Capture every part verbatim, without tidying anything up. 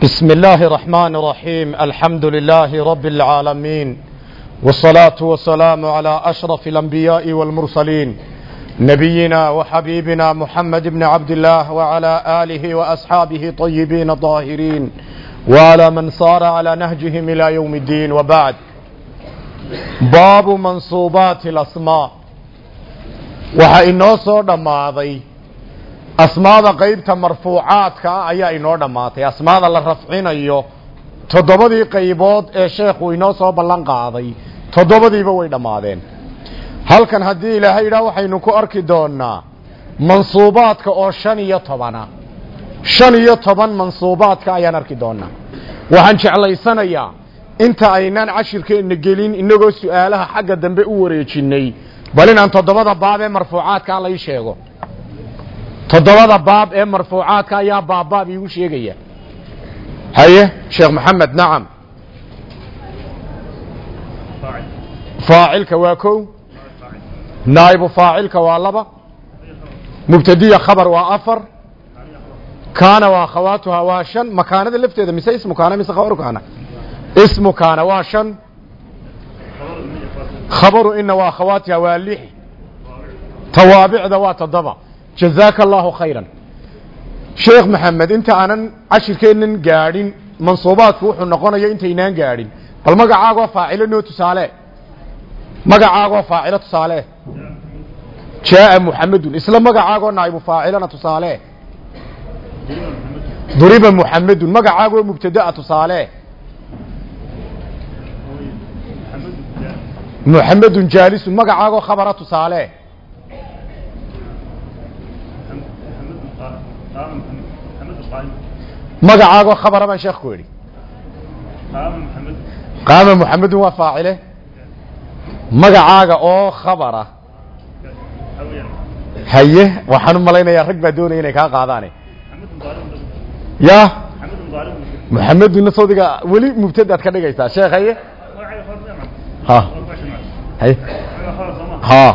بسم الله الرحمن الرحيم. الحمد لله رب العالمين، والصلاة والسلام على أشرف الأنبياء والمرسلين، نبينا وحبيبنا محمد بن عبد الله وعلى آله وأصحابه طيبين الطاهرين، وعلى من صار على نهجهم إلى يوم الدين. وبعد، باب منصوبات الأسماء. waxa inoo soo dhamaaday asmaada qaybta marfuucaadka ayaa inoo dhamaatay. asmaada la rafcinayo toddobadii qaybood ee sheekhu inoo soo ballan qaaday toddobadiiba way dhamaadeen. halkan haddii ilaahay idhaa waxaynu ku arki doonaa mansuubaadka oo shan iyo tobana shan iyo toban mansuubaadka ayaan arki doonaa. waxaan jeclaysanayaa inta aynaan cashirkeenna gelin inagoo su-aalaha xagga dambe u wareejinay bal inaan toddobada baab ee marfuucaadka la ii sheego. toddobada baab ee marfuucaadka ayaa baabbaab iigu sheegaya. haye sheekh maxamed. nacam. faacilka waa kow, naa'ibu faacilka waa laba, mubtadiya khabar waa afar, kaana waa akhawaatuha waa shan. makaanada lafteeda mise ismu kaana mise khabaru kaana? ismu kaana waa shan, khabaru ina waa akhawaatiha waa lix, tawaabicda waa toddoba. jazaaka allahu khayran. sheekh maxamed, inta aanan cashirkeennan gaadhin mansuubaadku wuxuu noqonaya intaynaan gaadhin bal magacaagoo faacilo noo tusaale. magacaagoo faacilo tusaale. jaaa muxamedun. isla magacaagoo naa'ibu faacilana tusaale. duriba muxamedun. magacaagoo mubtada'a tusaale. muxamedun jaalisun. magacaagoo khabara tusaale. magacaagoo khabara baan sheekh ku idhi. qaama muxamedun waa faacile. magacaaga oo khabara. haye waxaan u malaynayaa rag baa doonaya inay kaa qaadaane. ya muxamedunna sawdiga weli mubtadaad ka dhigaysaa sheekh. haye ha haye ha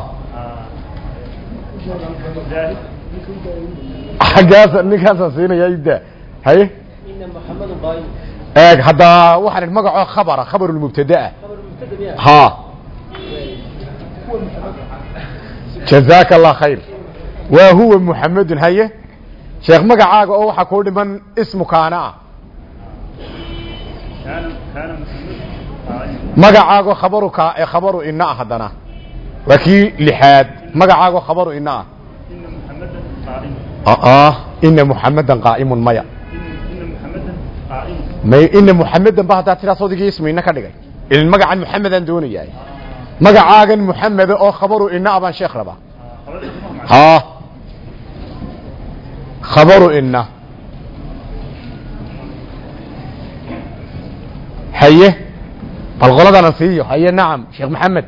xaggaas ninkaasaan siinaya idda. haye eeg haddaa waxaan idhi magacoo khabara khabarulmubtadaa. ha jazaaka allah khayr. waa huwa muxamedun. haye sheekh magacaaga oo waxaa kuu dhiman ismu kaana ah. magacaagoo khabaru ka ee khabaru ina ah. haddana waa kii lixaad. magacaagoo khabaru ina ah. ina muxamedan qaa'imun. maya may ina muxamedan ba haddaa tiraa sawdigii ismiina ka dhigay. ilin magacan muxamedaan doonayahay. magacaagan muxameda oo khabaru ina baan sheekh rabaa. ha khabaru ina. haye bal qoladana siiyo. haye nacam sheekh maxamed.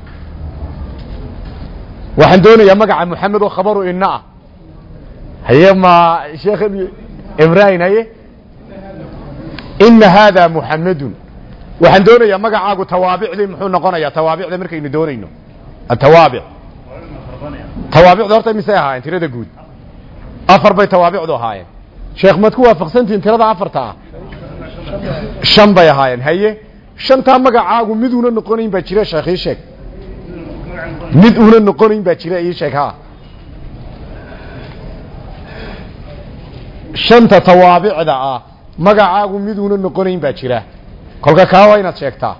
waxaan doonayaa magaca muxamed oo khabaru ina ah. haye ma sheekh ibrahim. haye ina hada muxamedun. waxaan doonayaa magacaagu tawaabicdii muxuu noqonayaa? tawaabicda markaynu doonayno atawaabic. tawaabicda horta misay ahaayeen tirada guud? afar bay tawaabicdu ahaayeen. sheekh mad ku waafaqsantihiin tirada afarta ah? shan bay ahaayeen. haye shantaa magacaagu mid una noqonayn baa jira sheekh ii sheeg. mid una noqonayn baa jira ii sheeg. ha shanta tawaabicda ah magacaagu mid una noqonayn baa jira. kolka kaa waa inaad sheegtaa.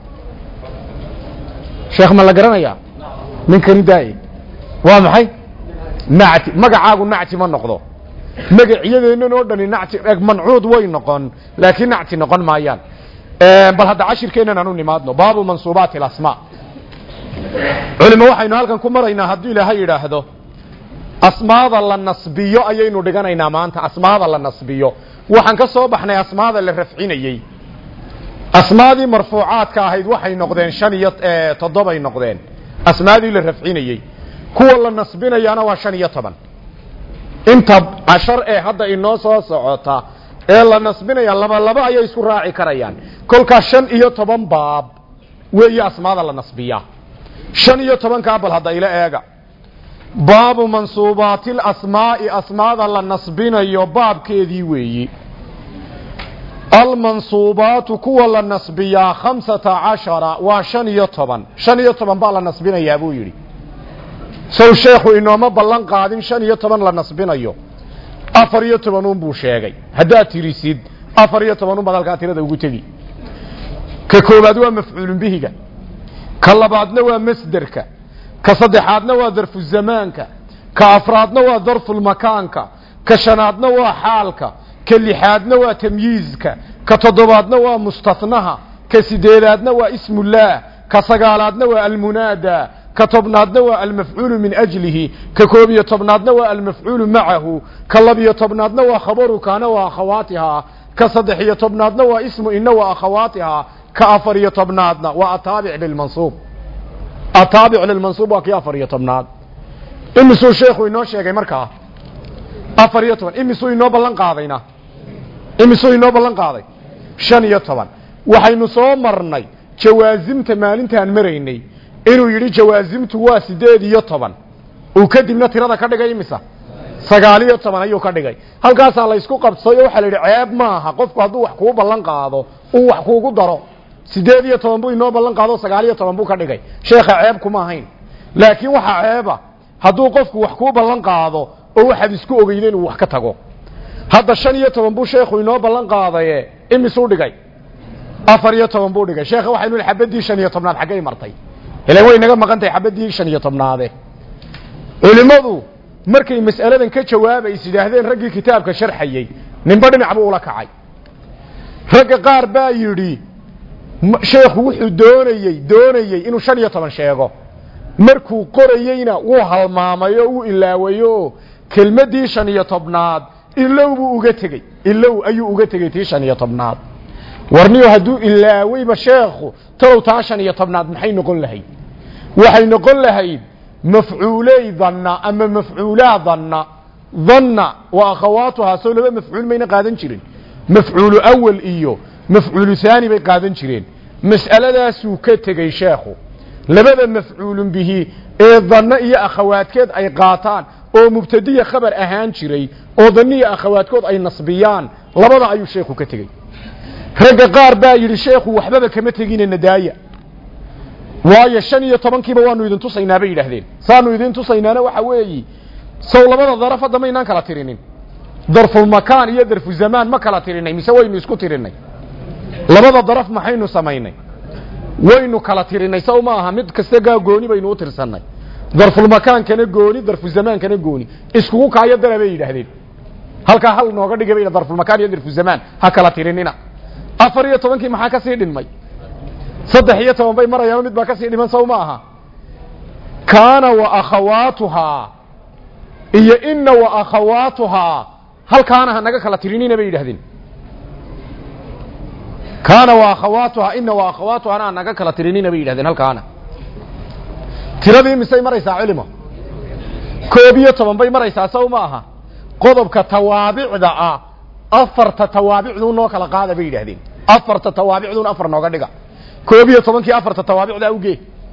sheekh ma la garanayaa ninkani daai waa maxay? nacti. magacaagu nacti ma noqdo. magacyadeennan oo dhani nacti eg mancuud way noqon laakiin nacti noqon maayaan. bal hadda cashirkeennan aanu nimaadno. baabu mansuubaati alasmaa. culimo waxaynu halkan ku maraynaa haddii ilaahay yidhaahdo asmaada la nasbiyo ayaynu dhiganaynaa maanta. asmaada la nasbiyo waxaan ka soo baxnay asmaada la rafcinayey. asmaadii marfuucaadka ahayd waxay noqdeen shan iyo toddobay noqdeen. asmaadii la rafcinayey kuwa la nasbinayaana waa shan iyo toban. inta cashar ee hadda inoo soo socota ee la nasbinaya laba laba ayay isku raaci karayaan. kolkaas shan iyo toban baab weeye asmaada la nasbiyaa. shan iyo tobankaa bal hadda ila eega. baabu mansuubaatil asmaa'i. asmaada la nasbinayo baabkeedii weeyi. المنصوبات كوا لنصبيا خمسة عشر وشن يطبا شن يطبا بالا نصبنا يا أبو يري سو الشيخ إنه ما بلن قادين شن يطبا لنصبنا يو أفر يطبا نبو شيغي هدا تريسيد أفر يطبا نبو بدل كاتيرا دو تجي ككوبادوا مفعول به كاللبادنا ومصدرك كصدحاتنا وظرف الزمانك كأفرادنا وظرف المكانك كشنادنا وحالك كاللحادنا وتمييزك كتضبادنا ومستثنها كسديرادنا واسم الله كصقالاتنا والمنادى كطبنادنا والمفعول من أجله ككوبية طبنادنا والمفعول معه كاللبية طبنادنا وخبر كان وأخواتها كصدحية طبنادنا واسم إن وأخواتها كأفرية طبنادنا وأتابع للمنصوب أتابع للمنصوب وكي أفرية طبناد إمسو الشيخ إنو شيخ مركا أفرية طبناد إمسو إنو بلن قاضينا إمسو إنو بلن قاضي شانية طبناد وحين صومرني جوازم تمالين تانمريني إنو يري جوازم تواسداد يطبن وكدمنا ترادا كدغاي إمسا سقالية طبناد أيو كدغاي هل كاسا الله يسكو قبصي وحالي عيب ماها قفكو هدو وحكو بلن قاضو وحكو قدرو sideed iyo toban buu inoo ballan qaado sagaal iyo toban buu ka dhigay sheekha ceeb kuma ahayn laakiin waxa ceeba haduu qofku wax ku ballan qaado oo waxa isku ogeeyeen uu wax ka tago hadda shan iyo toban buu sheekhu inoo ballan qaadaye imisuu dhigay afar iyo toban buu dhigay sheekha waxaynu xabadii shan iyo tobnaad xagay martay ilaa way naga maqantay xabadii shan iyo tobnaade culimadu markay mas'aladan ka jawaabay sidaahdeen raggii kitaabka sharxayay ninba dhinac buu la kacay ragga qaar baa yiri sheekhu wuxuu doonayay doonayay inuu shan iyo toban sheego markuu qorayayna wuu halmaamayo uu ilaawayo kelmadii shan iyo tobnaad ilow buu uga tagay ilow ayuu uga tagay tii shan iyo tobnaad warniyo haduu ilaawayba sheekhu talow taa shan iyo tobnaad maxay noqon lahayd waxay noqon lahayd mafcuulay dhanna ama mafcuulaa dhanna dhanna wa akhawaatuha soo laba mafcuul mayna qaadan jirin mafcuulu awwal iyo مفعول ثاني bay qaadan jireen mas'aladaas uu ka tagay sheekhu labada mafcuul bihi ee dhanna iyo akhawaadkeed ay qaataan oo mubtadiya khabar ahaan jiray oo dhanniya akhawaadkood ay nasbiyaan labada ayuu sheekhu ka tagay raga qaar baa yiri sheekhu waxba kama tagin nadaaya waayo shan iyo toban kiiba waanu idin tusaynaa bay yiraahdeen saanu idin tusaynaana waxa weeyi soo labada daraf hadama inaan kala tirinin darful makaan iyo darfu zamaan ma kala tirinay mise waynu isku tirinay labada daraf maxaynu samaynay waynu kala tirinay saw ma aha mid kasta gooni baynu u tirsanay darful makaan kana gooni darfu zamaan kana gooni isku kaayo darabay yiraahdeen halka hal nooga dhigay darful makaan iyo darfu zamaan ha kala tirinina afar iyo toban kii maxaa ka sii dhinmay saddex iyo toban bay marayaan mid baa ka sii dhiman saw ma aha kana wa akhawaatuha iyo inna wa akhawaatuha halkaana naga kala tirinina bay yiraahdeen كان واخواتها ان واخواتها انا naga kala tirinina bay yiraahdeen halkaana tiradii misay maraysaa culimo koob iyo toban bay maraysaa saw ma aha qodobka tawaabicda ah afarta tawaabicdu noo kala qaada bay yiraahdeen afarta tawaabicdu afar nooga dhiga koob iyo toban kii afarta tawaabicda uge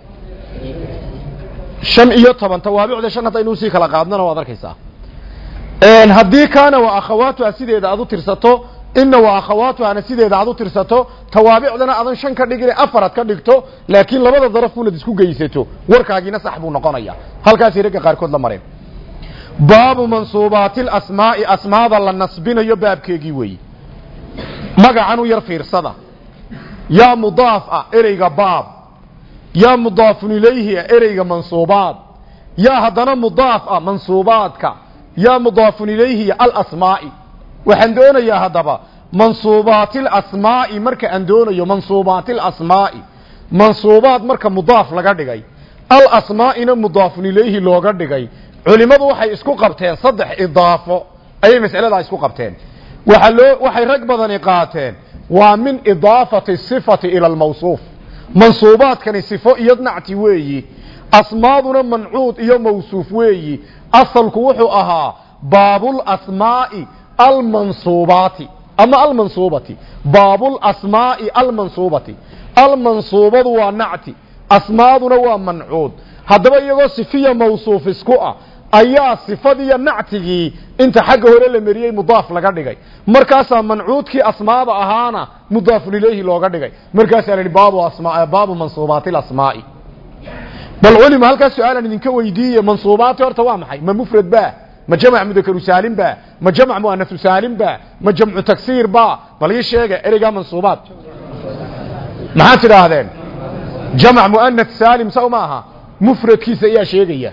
shan iyo toban tawaabicda shan hadda inuu si kala qaadnana waad arkaysaa een hadii kana wa akhawaatuha sideeda aad u tirsato إن وأخواتها نسيده عدو ترساتو توابعدنا أظن شن كدقين أفراد كدقتو لكن لبدا ظرفونا ديسكو جيسيتو وركاقينا سحبو نقانيا هل كاسي ريكا قاركود لمرين باب منصوبات الأسماء أسماء ظل النصبين يباب كيجيوي مقعنو يرفير صدا يا مضاف إريقا باب يا مضاف إليه إريقا منصوبات يا هدنا مضاف منصوباتك يا مضاف إليه الأسماء waxaan doonayaa hadaba mansuubaatil asmaa'i marka aan doonayo mansuubaatil asmaa'i mansuubaat marka mudaaf laga dhigay al asmaa'ina mudaafun ilayhi looga dhigay culimadu waxay isku qabteen saddex idaafo ay mas'alada isku qabteen waxa loo waxay rag badan qaateen waa min idaafati sifati ila al mawsuuf mansuubaadkani sifo iyo nacti weeyi asmaaduna mancuud iyo mawsuuf weeyi asalku wuxuu ahaa baabul asmaa'i المنصوبات أما المنصوبة باب الأسماء المنصوبة المنصوبة ونعتي أسماءنا ومنعود هذا يقول صفية موصوف اسكوة أي صفة نعتي inta xagga hore la mariyay mudaaf laga dhigay markaasa mancuudkii asmaada ahaana mudaaf ilayhi looga dhigay markaasa la baabu asmaa baabu mansuubaat al-asmaa bal ulima halka su'aalan idinka weydiiye mansuubaat horta waa maxay ma mufrad ba ma jamac mudakar saalim ba ma jamac muannath saalim ba ma jamcu taksiir ba bal ii sheega ereyga mansuubaat maxaa tiraahdeen jamac muannath saalim saw maaha mufradkiisa ayaa sheegaya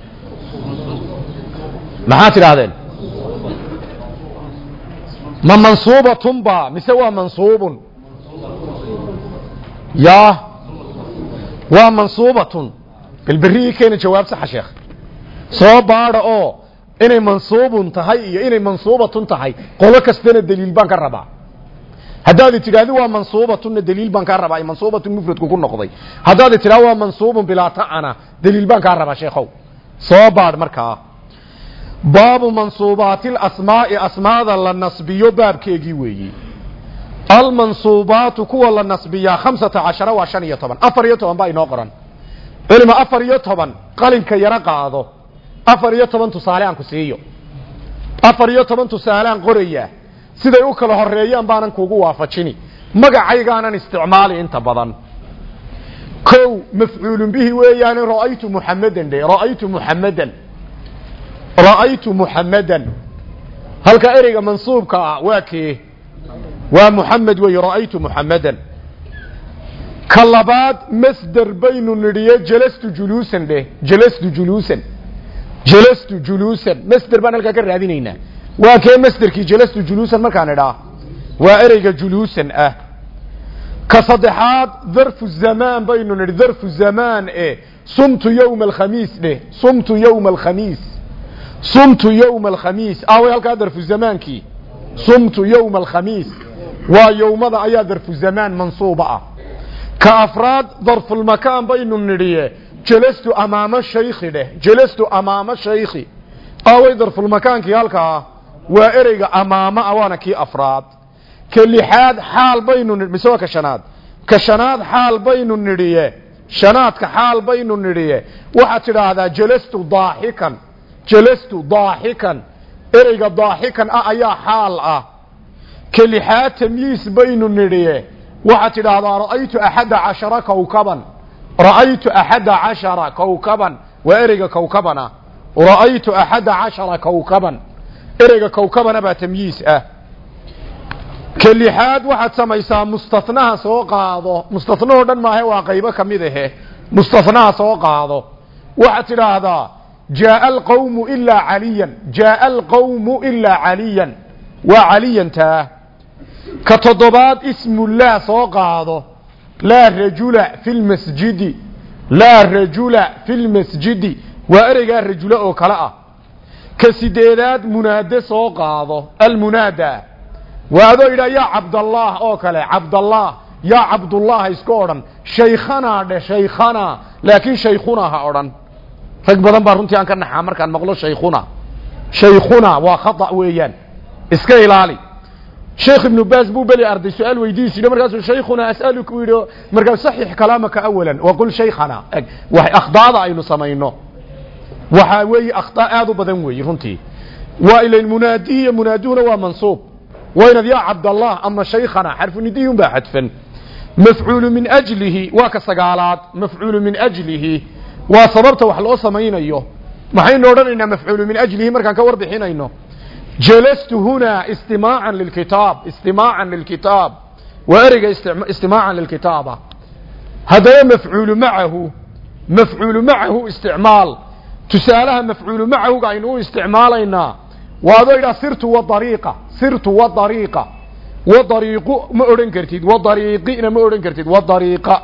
maxaa tiraahdeen ما منصوبة با مسوى منصوب يا ومنصوبة بالبرية كان جواب صح شيخ صوبار او اني منصوب تهي اني منصوبة تهي قولوا كستين الدليل بانك الربع هذا تلاذي ومنصوبة الدليل بانك الربع منصوبة مفرد كون نقضي هذا تلاذي منصوب بلا طعنا دليل بانك الربع شيخو صوبار مركا باب منصوبات الاسماء اسماء للنصبيه باب كيغي ويي المنصوبات كو للنصبيه خمسة عشر وعشرين طبعا افريتهم باي نوقرن علم افريتهم قلنك يرا قادو افريتهم تصالحان كسيو افريتهم تصالحان قريه siday u kala horeeyaan baanan kugu waafajini magacaygaana isticmaali inta badan ko mafcuul bihi weeyaan ra'aytu muhammadan de ra'aytu muhammadan رأيت محمدا هل كأريق منصوب كواكي ومحمد ورأيت محمدا كاللباد مصدر بين النرية جلست جلوسا به جلست جلوسا جلست جلوسا مصدر بان الكاكر هذين واكي مصدر كي جلست جلوسا ما كان دا وأريق جلوسا اه كصدحات ظرف الزمان بين النرية ظرف الزمان ايه صمت يوم الخميس ده صمت يوم الخميس صمت يوم الخميس او هلك ادر في الزمان كي صمت يوم الخميس ويوم ذا ايا ظرف الزمان منصوبه كافراد ظرف المكان بين النريه جلست امام الشيخ ده جلست امام الشيخ او ظرف المكان كي هلك وارجع امام اوانا كي افراد كلحاد حال بين مسوا كشناد كشناد حال بين النريه شناد كحال بين النريه waxa tiraahdaa جلست ضاحكا جلست ضاحكا اريق ضاحكا ايا حال اه كلحات تمييز بين النريه وحتى هذا رأيت احد عشر كوكبا رأيت احد عشر كوكبا واريق كوكبنا ورأيت احد عشر كوكبا اريق كوكبنا با تمييز اه كلحات واحد سميسا مستثناها سو قاادو مستثناه دن ما هي وا قيبه كميده مستثناها سو قاادو وحتى هذا جاء القوم إلا عليا جاء القوم إلا عليا وعليا تا كتضبات اسم الله سوق هذا لا رجل في المسجد لا رجل في المسجد وأرجع الرجل أو كلاء كسيدات منادى سوق هذا المنادى وهذا إلى يا عبد الله أو كلا عبد الله يا عبد الله يسكورن شيخنا ده شيخنا لكن شيخنا هأورن rag badan baa runtii aan ka naxaa markaan maqlo shaykhuna shaykhuna waa khata weeyaan iska ilaali sheekh ibn baaz buu bali arday su'aal weydiisay markaas shaykhuna as'aluku wiido markaas sahih kalaamaka awalan wa qul shaykhana wax akhdaada aynu sameeyno waxa weey akhtaa aad u badan weey runtii wa ila almunadi munaduna wa mansub wa ina ya abdullah amma shaykhana harfu nidiyun ba hadfan maf'ul min ajlihi wa ka sagaalaad maf'ul min ajlihi وصبرت وحلو سمينيو maxay noodhanayna mafcuul min ajlihi markaan ka warbixinayno jalastu huna istima'an lilkitab istima'an lilkitab wa ariga istima'an lilkitaba hada mafcuul ma'ahu mafcuul ma'ahu isti'mal tusalaha mafcuul ma'ahu aynu isticmaalayna waado ila sirtu wa tariiqa sirtu wa tariiqa wa tariiqu ma oran kartid wa tariiqina ma oran kartid wa tariiqa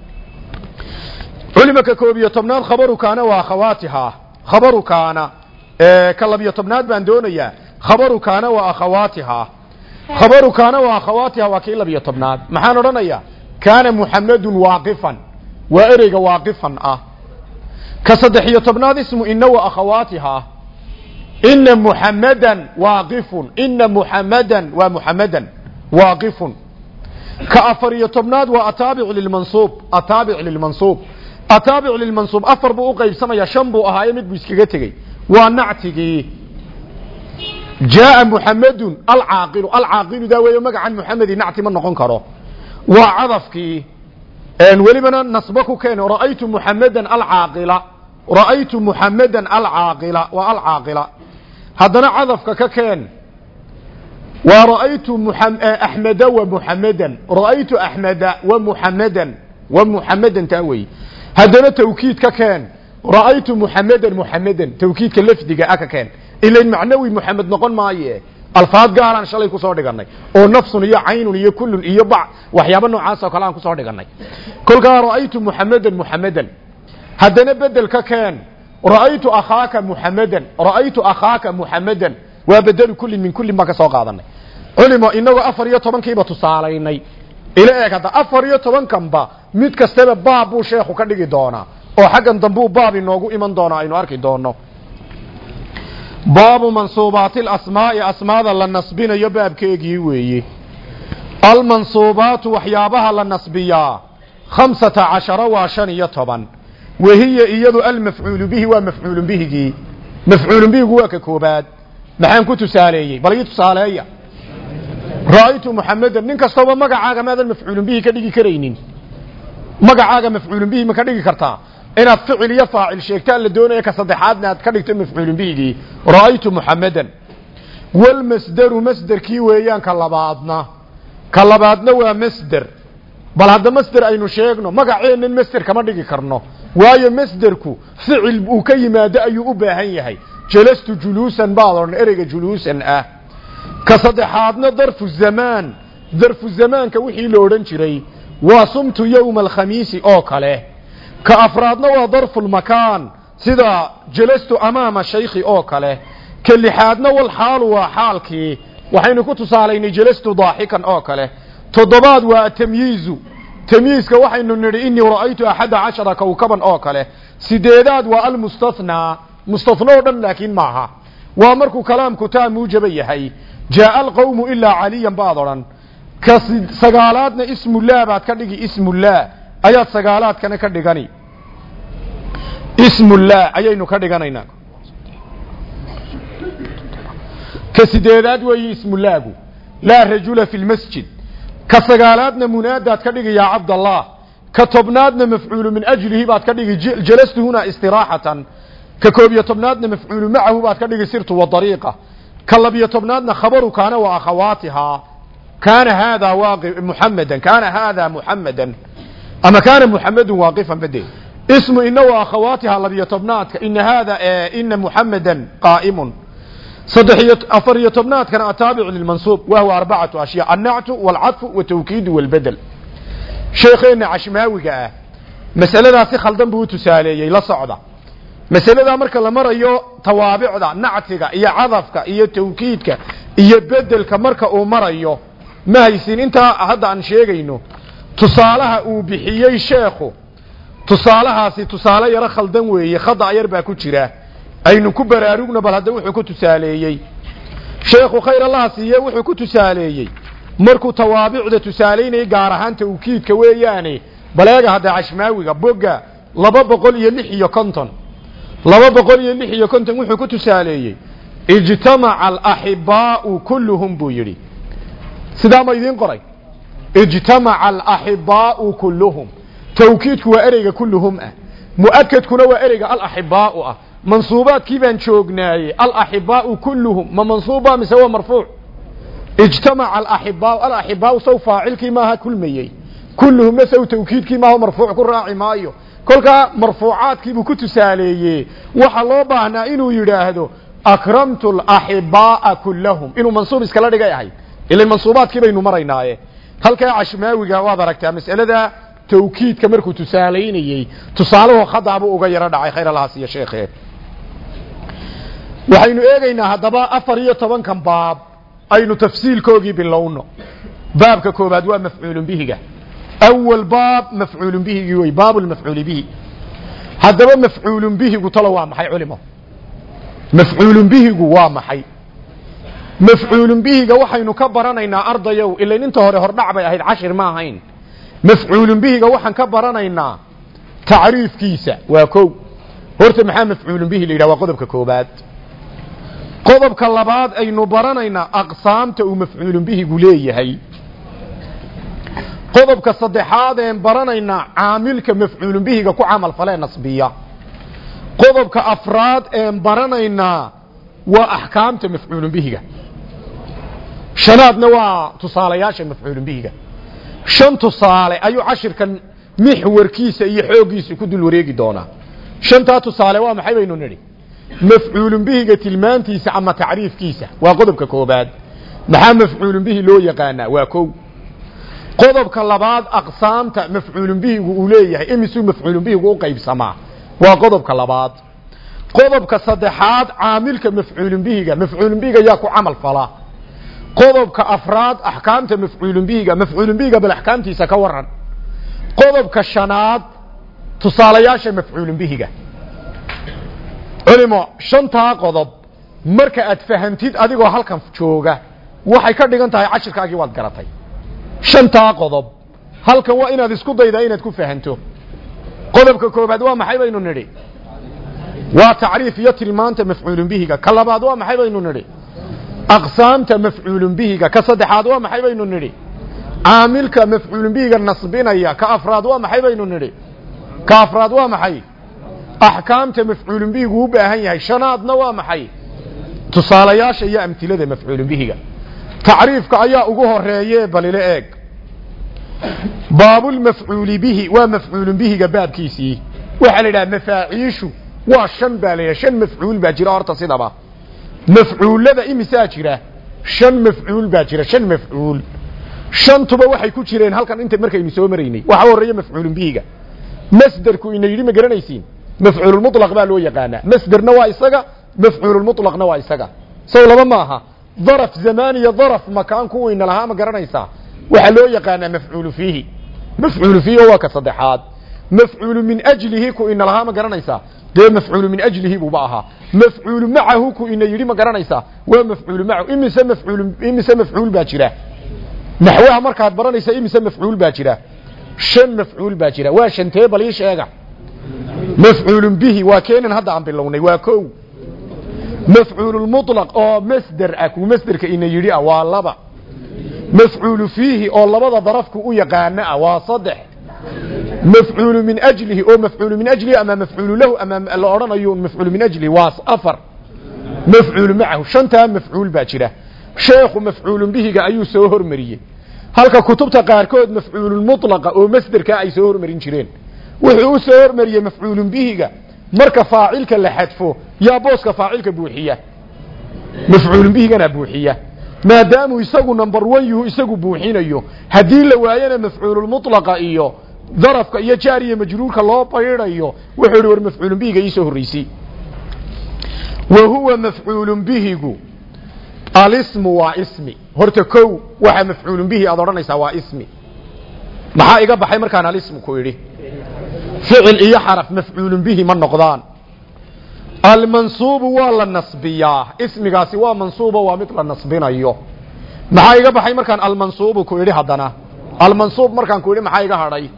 علمك كوبية طبنان خبر كان وأخواتها خبر كان اه كلبية طبنان باندونية خبر كان وأخواتها خبر كان وأخواتها وكلبية طبنان محان رنية كان محمد واقفا وإرق واقفا اه كصدحية طبنان اسمه إنه وأخواتها إن محمدا واقف إن محمدا ومحمدا واقف كأفرية طبنان وأتابع للمنصوب أتابع للمنصوب أتابع للمنصوب أفر بو قيب سمايا شنبو أهاي مد بيسكيغا تغي وا نعتيغي jaa muhammadun alcaaqilu alcaaqilu daa weeyo magacan muhammadi nacti ma noqon karo waa cadafkii een welibana nasba ku keen ra'aytu muhammadan alcaaqila ra'aytu muhammadan alcaaqila wa alcaaqila hadana cadafka ka keen wa ra'aytu ahmada wa muhammadan ra'aytu ahmada wa muhammadan wa muhammadan taawi hadana tawkiid ka keen ra'aytu muhammadan muhammadan tawkiid ka lafdiga aka keen ila macnawi muhammad noqon maaye alfaad gaaran shalay ku soo dhiganay oo nafsun iyo aynun iyo kullun iyo ba waxyaabo noocaas oo kale aan ku soo dhiganay kulka ra'aytu muhammadan muhammadan hadana bedel ka keen ra'aytu akhaaka muhammadan ra'aytu akhaaka muhammadan wa bedel kulli min kulli ma ka soo qaadanay culimo inagu afar iyo toban kiiba tusaalaynay ila eeg hada afar iyo toban kanba mid kastaba baab uu sheekhu ka dhigi doona oo xagan dambu baab inoogu iman doona aynu arki doono baabu mansuubaati alasmaa'i asmaada la nasbinayo baabkeegii weeye almansuubaatu waxyaabaha la nasbiyaa khamsata cashara waa shan iyo toban wahiya iyadu almafcuulu bihi waa mafcuulu bihigii mafcuulu bihigu waa ka koobaad maxaan ku tusaaleeyey bal ii tusaaleeya ra'aytu muhammadan nin kastaba magacaaga maadan mafcuulu bihi ka dhigi karaynin magacaaga mafcuulu bihi ma ka dhigi kartaa inaad ficil iyo faacil sheegtaan la doonayo ka saddexaadna aad ka dhigto mafcuul bihi ra'aytu muhammadan wal masdaru masdarkii weeyaan ka labaadna ka labaadna waa masdar bal hadda masdar aynu sheegno magaceenan masdar kama dhigi karno waayo masdarku ficil uu ka yimaado ayuu u baahan yahay jalastu juluusan baadan ereyga juluusan ah ka saddexaadna darfu zamaan darfu zamaanka wixii la oran jiray waa sumtu yawm al-khamiis oo kale كأفرادنا وظرف المكان سيدا جلست أمام شيخي أوكله كاللحادنا والحال وحالكي وحين كنت صاليني جلست ضاحكا أوكله تضباد وتمييز تمييز كوحين نرى إني رأيت أحد عشر كوكبا أوكله سيداداد والمستثنى مستثنى لكن معها وامرك كلام كتاب موجبي هي جاء القوم إلا عليا باضرا كسقالاتنا اسم الله بعد كدقي اسم الله ayaad sagaalaad kana ka dhigani ismullah ayaynu ka dhiganayna ka sideedaad way ismullaagu la rajula fil masjid ka sagaalaadna munaadaad ka dhigaya abdullah ka tobnaadna mafcuul min ajlihi baad ka dhigi jalastu huna istirahatan ka koob iyo tobnaadna mafcuul maahu baad ka dhigi sirtu wa dariiqa ka lab iyo tobnaadna khabaru kana wa akhawatiha kana hada waqi muhammadan kana hada muhammadan أما كان محمد واقفا بدي اسم إنه وأخواتها الذي يطبنات إن هذا آه إن محمدا قائم صدحية أفر يطبنات كان أتابع للمنصوب وهو أربعة أشياء النعت والعطف والتوكيد والبدل شيخين عشماوي قاه مسألة ذا سيخل دنبو تسالي لا صعدة مسألة ذا مركا لمرة يو توابع ذا نعتك إيا عظفك إيا توكيدك إيا بدلك مركا أو مرة يو ما يسين انت هذا عن شيئينه tusaalaha uu bixiyay sheekhu tusaalahaasi tusaale yar khaldan weeye khada yar baa ku jira aynu ku baraarugna bal hada wuxuu ku tusaaleeyay sheekhu khayr allah siiye wuxuu ku tusaaleeyay markuu tawaabicda tusaaleynay gaar ahaan tawkiidka weeyaane baleega hada cashmaawiga boga laba boqol iyo lix iyo konton laba boqol iyo lix iyo konton wuxuu ku tusaaleeyay ijtama'a al-ahibba'u kulluhum buu yiri sidaa ma idin qoray اجتمع الأحباء كلهم توكيدك وأريق كلهم أه. مؤكدك وأريق الأحباء أه. منصوبات كيفان شوقناي الأحباء كلهم ما منصوبة مسوى مرفوع اجتمع الأحباء الأحباء سوف فاعل كما كل ميي كلهم مسوى توكيد كما هو مرفوع كل راعي مايو كل مرفوعات كيف كنت سالي وحلوبهنا إنه يراهدو أكرمت الأحباء كلهم إنه منصوب اسكالا دغاي إلا المنصوبات كيف إنه مريناي halka cashmaawiga waad aragtaa mas'alada tawkiidka markuu tusaaleynayay tusaaluhu khadabu uga yara dhacay khayr allah siiyo sheekhe waxaynu eegaynaa hadaba afar iyo toban kan baab aynu tafsiilkoogii bilowno baabka koobaad waa mafcuul bihiga awwal baab mafcuul bihi way baabul mafcuul bihi hadaba mafcuul bihi tala waa maxay culimo mafcuul bihi waa maxay مفعول به waxaynu ka baranaynaa ardayow ilaa inta hore hordhac bay ahayd cashir ma ahayn mafcuul bihi waxaan ka baranaynaa taariifkiisa waa koow horta maxaa mafcuul bihi leeyahay waa qodobka koobaad qodobka labaad aynu baranayna aqsaamta uu mafcuul bihi guleeyahay qodobka saddexaad ee baranayna caamilka mafcuul bihiga ku amal falee nasbiya qodobka afraad ee baranayna waa ahkaamta mafcuul bihiga shanaadna waa tusaalayaasha mafcuul bihiga shan tusaale ayuu cashirkan mixwarkiisa iyo xoogiisa ku dul wareegi doona shanta tusaale waa maxay baynu niri mafcuul bihiga tilmaantiisa ama taariifkiisa waa qodobka koobaad maxaa mafcuul bihi loo yaqaana waa koow qodobka labaad aqsaamta mafcuul bihigu uu leeyahay imisu mafcuul bihigu u qaybsamaa waa qodobka labaad qodobka saddexaad caamilka mafcuul bihiga mafcuul bihiga yaa ku amal fala qodobka afraad ahkaamta mafcuul bihiga mafcuul bihiga bal ahkaamtiisa ka waran qodobka shanaad tusaalayaasha mafcuul bihiga culimo shanta qodob marka aad fahantid adigoo halkan jooga waxay ka dhigan tahay cashirkaagii waad garatay shanta qodob halkan waa inaad isku daydaa inaad ku fahanto qodobka koobaad waa maxay baynu niri waa taariif iyo tilmaanta mafcuul bihiga ka labaad waa maxay baynu niri aqsaamta mafcuul bihiga ka saddexaad waa maxay baynu niri caamilka mafcuul bihiga nasbinaya ka afraad waa maxay baynu niri ka afraad waa maxay ahkaamta mafcuul bihigu u baahan yahay shanaadna waa maxay tusaalayaasha iyo amthilada mafcuul bihiga taariifka ayaa ugu horeeyay balile eeg baabul mafcuul bihi waa mafcuul bihiga baabkiisii waxa la yiraahdaa mafaaciishu waa shan baa shan mafcuul baa jira horta sidaba mafcuulada imisa jira shan mafcuul baa jira shan mafcuul shantuba waxay ku jireen halkan inta markaynu soo mareynay waxa horeeya mafcuul bihiga masdarku inay yiri ma garanaysiin mafcuul mutlaq baa loo yaqaana masdarna waa isaga mafcuul mutlaqna waa isaga soo laba maaha ظرف زماني ظرف مكان كو إن لها ما قرنيسا وحلو يقانا مفعول فيه مفعول فيه هو كصدحات مفعول من أجله كو إن لها ما قرنيسا ده مفعول من أجله ببعها مفعول معه كو إن يري ما قرنيسا ومفعول معه إمسا مفعول إمسا مفعول باجرة نحوها مركات برنيسا إمسا مفعول باجرة شن مفعول باجرة واشن تيبا ليش ايقع مفعول به وكين هذا عم باللوني وكو مفعول المطلق او مصدر اكو مصدر كإن يري waa laba مفعول فيه او labada darafku u yaqaana waa saddex مفعول من اجله او مفعول من اجله اما مفعول له اما la oranayo مفعول من اجله waa afar مفعول معه shanta مفعول baa jira sheekhu مفعول به ayuu soo hormariyay halka kutubta qaar kood مفعول المطلق oo masdarka ay soo hormarin jireen wuxuu soo hormariyay مفعول به marka faacilka la xadfo yaa booska faacilka buuxiya mafcuul bihigana buuxiya maadaama isagu number one yuhu isagu buuxinayo hadii la waayana mafcuul mutlaqa iyo darafka iyo jaariye majruurka loo bayrayo wuxuu war mafcuul bihiga isoo horeysi wa huwa mafcuul bihigu alismu wa ismi horta kow waxa mafcuul bihi aad oranaysaa waa ismi maxaa iga baxay markaan alismu ku yiri فعل إيا حرف مفعول به من نقضان المنصوب ولا النصبية اسم قاسي ومنصوب ومثل النصبين أيوه محايقة بحي مركان المنصوب كويري حدنا المنصوب مركان كويري محايقة هراي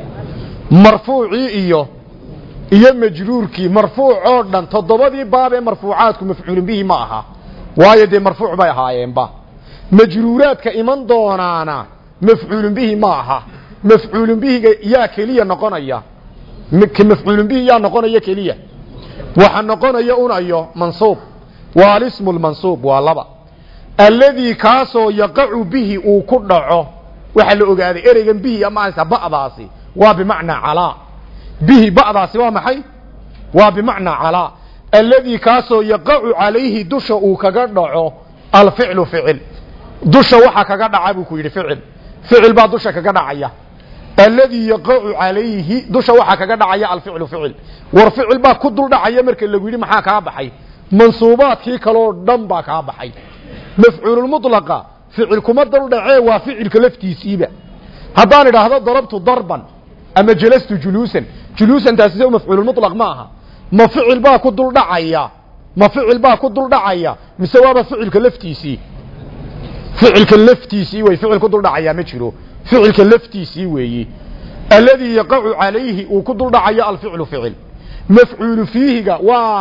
مرفوعي إيوه إيا مجروركي مرفوع عردن تضبطي باب مرفوعاتكم مفعول به معها وايدي مرفوع بيهايين با مجروراتك إيمان دونانا مفعول به معها مفعول به يا كليا نقنيا مفعول به يا نقنيا كليا وحن نقنيا أنايا منصوب والاسم المنصوب واللبا الذي كاسو يقع به وكدعه وحل أقاذي إرغن به أما أنسى بعضاسي وبمعنى على به بعضاسي ومحي وبمعنى على الذي كاسو يقع عليه دش وكدعه الفعل فعل دش وحا كدعه بكوير فعل فعل بعض دش كدعه الذي يقع عليه دوشه waxa kaga dhacaya الفعل فعل war ficil ba ku dul dhacaya marka lagu yiri maxaa ka baxay mansuubaadkii kale oo dhan ba ka baxay mafcuul mutlaqa ficil kuma dul dhacay waa ficilka laftiisiiba hadaan idhaahdo darabtu darban ama jalastu julusan julusan taasi oo mafcuul mutlaq ma aha ma ficil ba ku dul dhacaya ma ficil ba ku dul dhacaya mise waa ficilka laftiisii ficilka laftiisii way ficil ku dul dhacaya ma jiro فعلك لفتيسي وي الذي يقع عليه وكدل دعيا الفعل فعل مفعول فيه و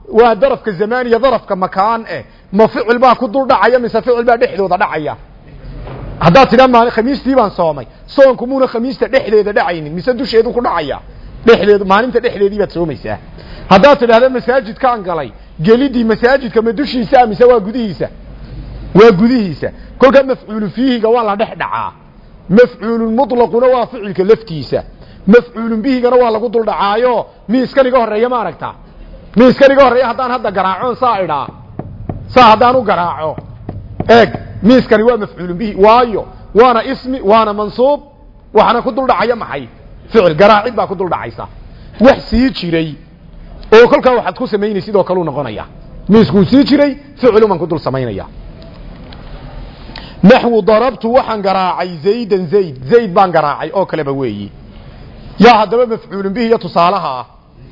waa darafka zamaaniya darafka makaan eh ma ficil baa ku dul dhacaya mise ficil baa dhexdooda dhacaya haddaad tidhaa maalin khamiistii baan soomay soonku muuna khamiista dhexdeeda dhacaynin mise dusheedu ku dhacaya dhexdeedu maalinta dhexdeedii baad soomaysaa haddaad tidhaahda masaajidkaan galay gelidii masaajidka ma dushiisa mise waa gudihiisa waa gudihiisa kolka mafcuulu fiihiga waa la dhex dhacaa mafcuulun mutlaquna waa ficilka laftiisa mafcuulun bihigana waa lagu dul dhacaayo miiskan iga horeeya ma aragtaa miiskan iga horeeya haddaan hadda garaacoon saa idhaa saa haddaan u garaaco eeg miiskani waa mafcuulun bihi waayo waana ismi waana mansuub waxaana ku dul dhacaya maxay ficil garaacid baa ku dul dhacaysa wax sii jiray oo kolkaa waxaad ku samaynay sidoo kale u noqonaya miiskuu sii jiray ficiluman ku dul samaynaya naxwu darabtu waxaan garaacay zaydan zayd zayd baan garaacay oo kaleba weeyi yaa haddaba mafcuulun bihi iyo tusaalaha ah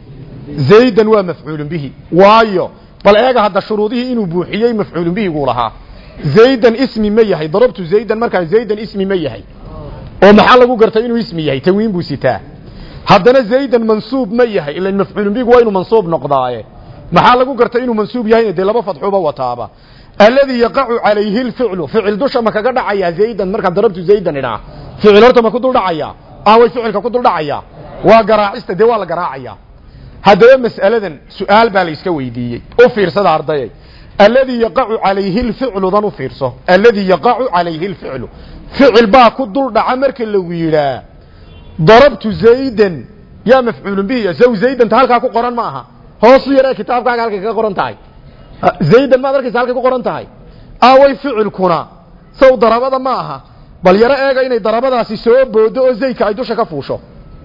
zaydan waa mafcuulun bihi waayo bal eega hadda shuruudihii inuu buuxiyey mafcuulun bihiguu lahaa zaydan ismi ma yahay darabtu zaydan markaa zaydan ismi ma yahay oo maxaa lagu gartay inuu ismi yahay tanwiin buu sitaa haddana zaydan mansuub ma yahay ilan mafcuulun bihigu waa inuu mansuub noqdaaye maxaa lagu gartay inuu mansuub yahayna dee laba fadxuba wataaba alladii yaqacu calayhi alficlu ficil dusha ma kaga dhacayaa zaydan markaan darabtu zaydan idhaa ficil horta ma ku dul dhacayaa away ficilka ku dul dhacayaa waa garaacista dee waa la garaacayaa haddaba mas'aladan su'aal baa la iska weydiiyey u fiirsada ardayay alladii yaqacu calayhi alficlu dan u fiirso alladii yaqacu calayhi alficlu ficil baa ku dul dhaca marka lagu yidhaa darabtu zaydan yaa mafcuulun bihi zaw zaydanta halkaa ku qoran ma aha hoosu yaree kitaabkaaga halkay kaga qoran tahay zaydan maad arkaysa halkay ku qoran tahay away ficilkuna saw darabada ma aha bal yaro eega inay darabadaasi soo boodo oo zaydka ay dusha ka fuusho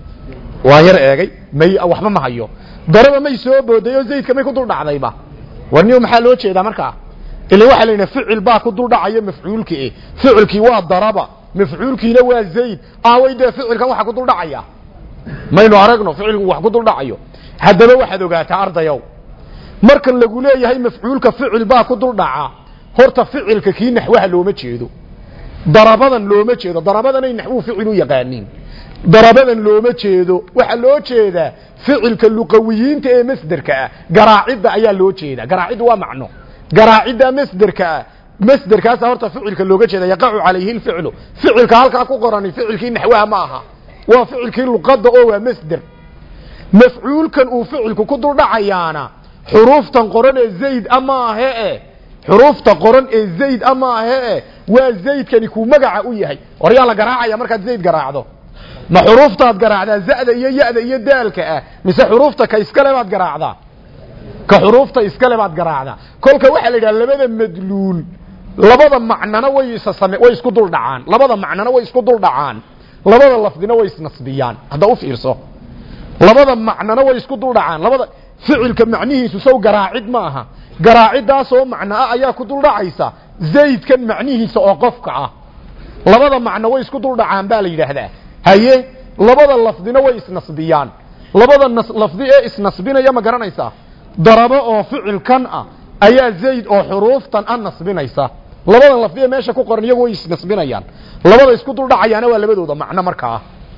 waa yar eegay may waxba ma hayo daraba may soo booday oo zaydka may ku dul dhacdayba warniyo maxaa loo jeedaa markaa ilaa waxa la yiraahdaa ficil baa ku dul dhacaya mafcuulki ee ficilkii waa daraba mafcuulkiina waa zayd away de ficilkan waxa ku dul dhacaya maynu aragno ficilku wax ku dul dhacayo haddaba waxaad ogaataa ardayow markan lagu leeyahay mafcuulka ficil baa ku dul dhaca horta ficilka kii naxwaha looma jeedo darabadan looma jeedo darabadan ay naxwu ficil u yaqaaniin darabadan looma jeedo waxa loo jeedaa ficilka luqawiyiinta ee masdarka ah garaacida ayaa loo jeedaa garaacid waa macno garaacida masdarka ah masdarkaas horta ficilka looga jeeda yaqacu calayhi alficlu ficilka halka ku qoran ficilkii naxwaha ma aha waa ficilkii luqada oo waa masdar mafcuulkan uu ficilku ku dul dhacayaana xuruuftan qoran ee zayd ama ahe ee xuruufta qoran ee zayd ama ahe ee waa zaydkani ku magaca u yahay horyaa la garaacaya markaad zayd garaacdo ma xuruuftaad garaacdaa za'da iyo ya'da iyo daalka ah mise xuruufta ka iskale baad garaacdaa ka xuruufta iskale baad garaacdaa kolka waxa la yiraahdaa labada madluul labada macnana way isasame way isku dul dhacaan labada macnana way isku dul dhacaan labada lafdina way isnasbiyaan hada u fiirso labada macnana way isku dul dhacaan labada ficilka macnihiisu soo garaacid ma aha garaacidaas oo macna ah ayaa ku dul dhacaysa zaydkan macnihiisa oo qofka ah labada macno way isku dul dhacaan baa la yiraahdaa haye labada lafdina way isnasbiyaan labada lafdi ee isnasbinaya ma garanaysaa darabo oo ficilkan ah ayaa zayd oo xuruuftan an nasbinaysa labada lafdi ee meesha ku qoran iyagu way isnasbinayaan labada isku dul dhacayaana waa labadooda macno markaa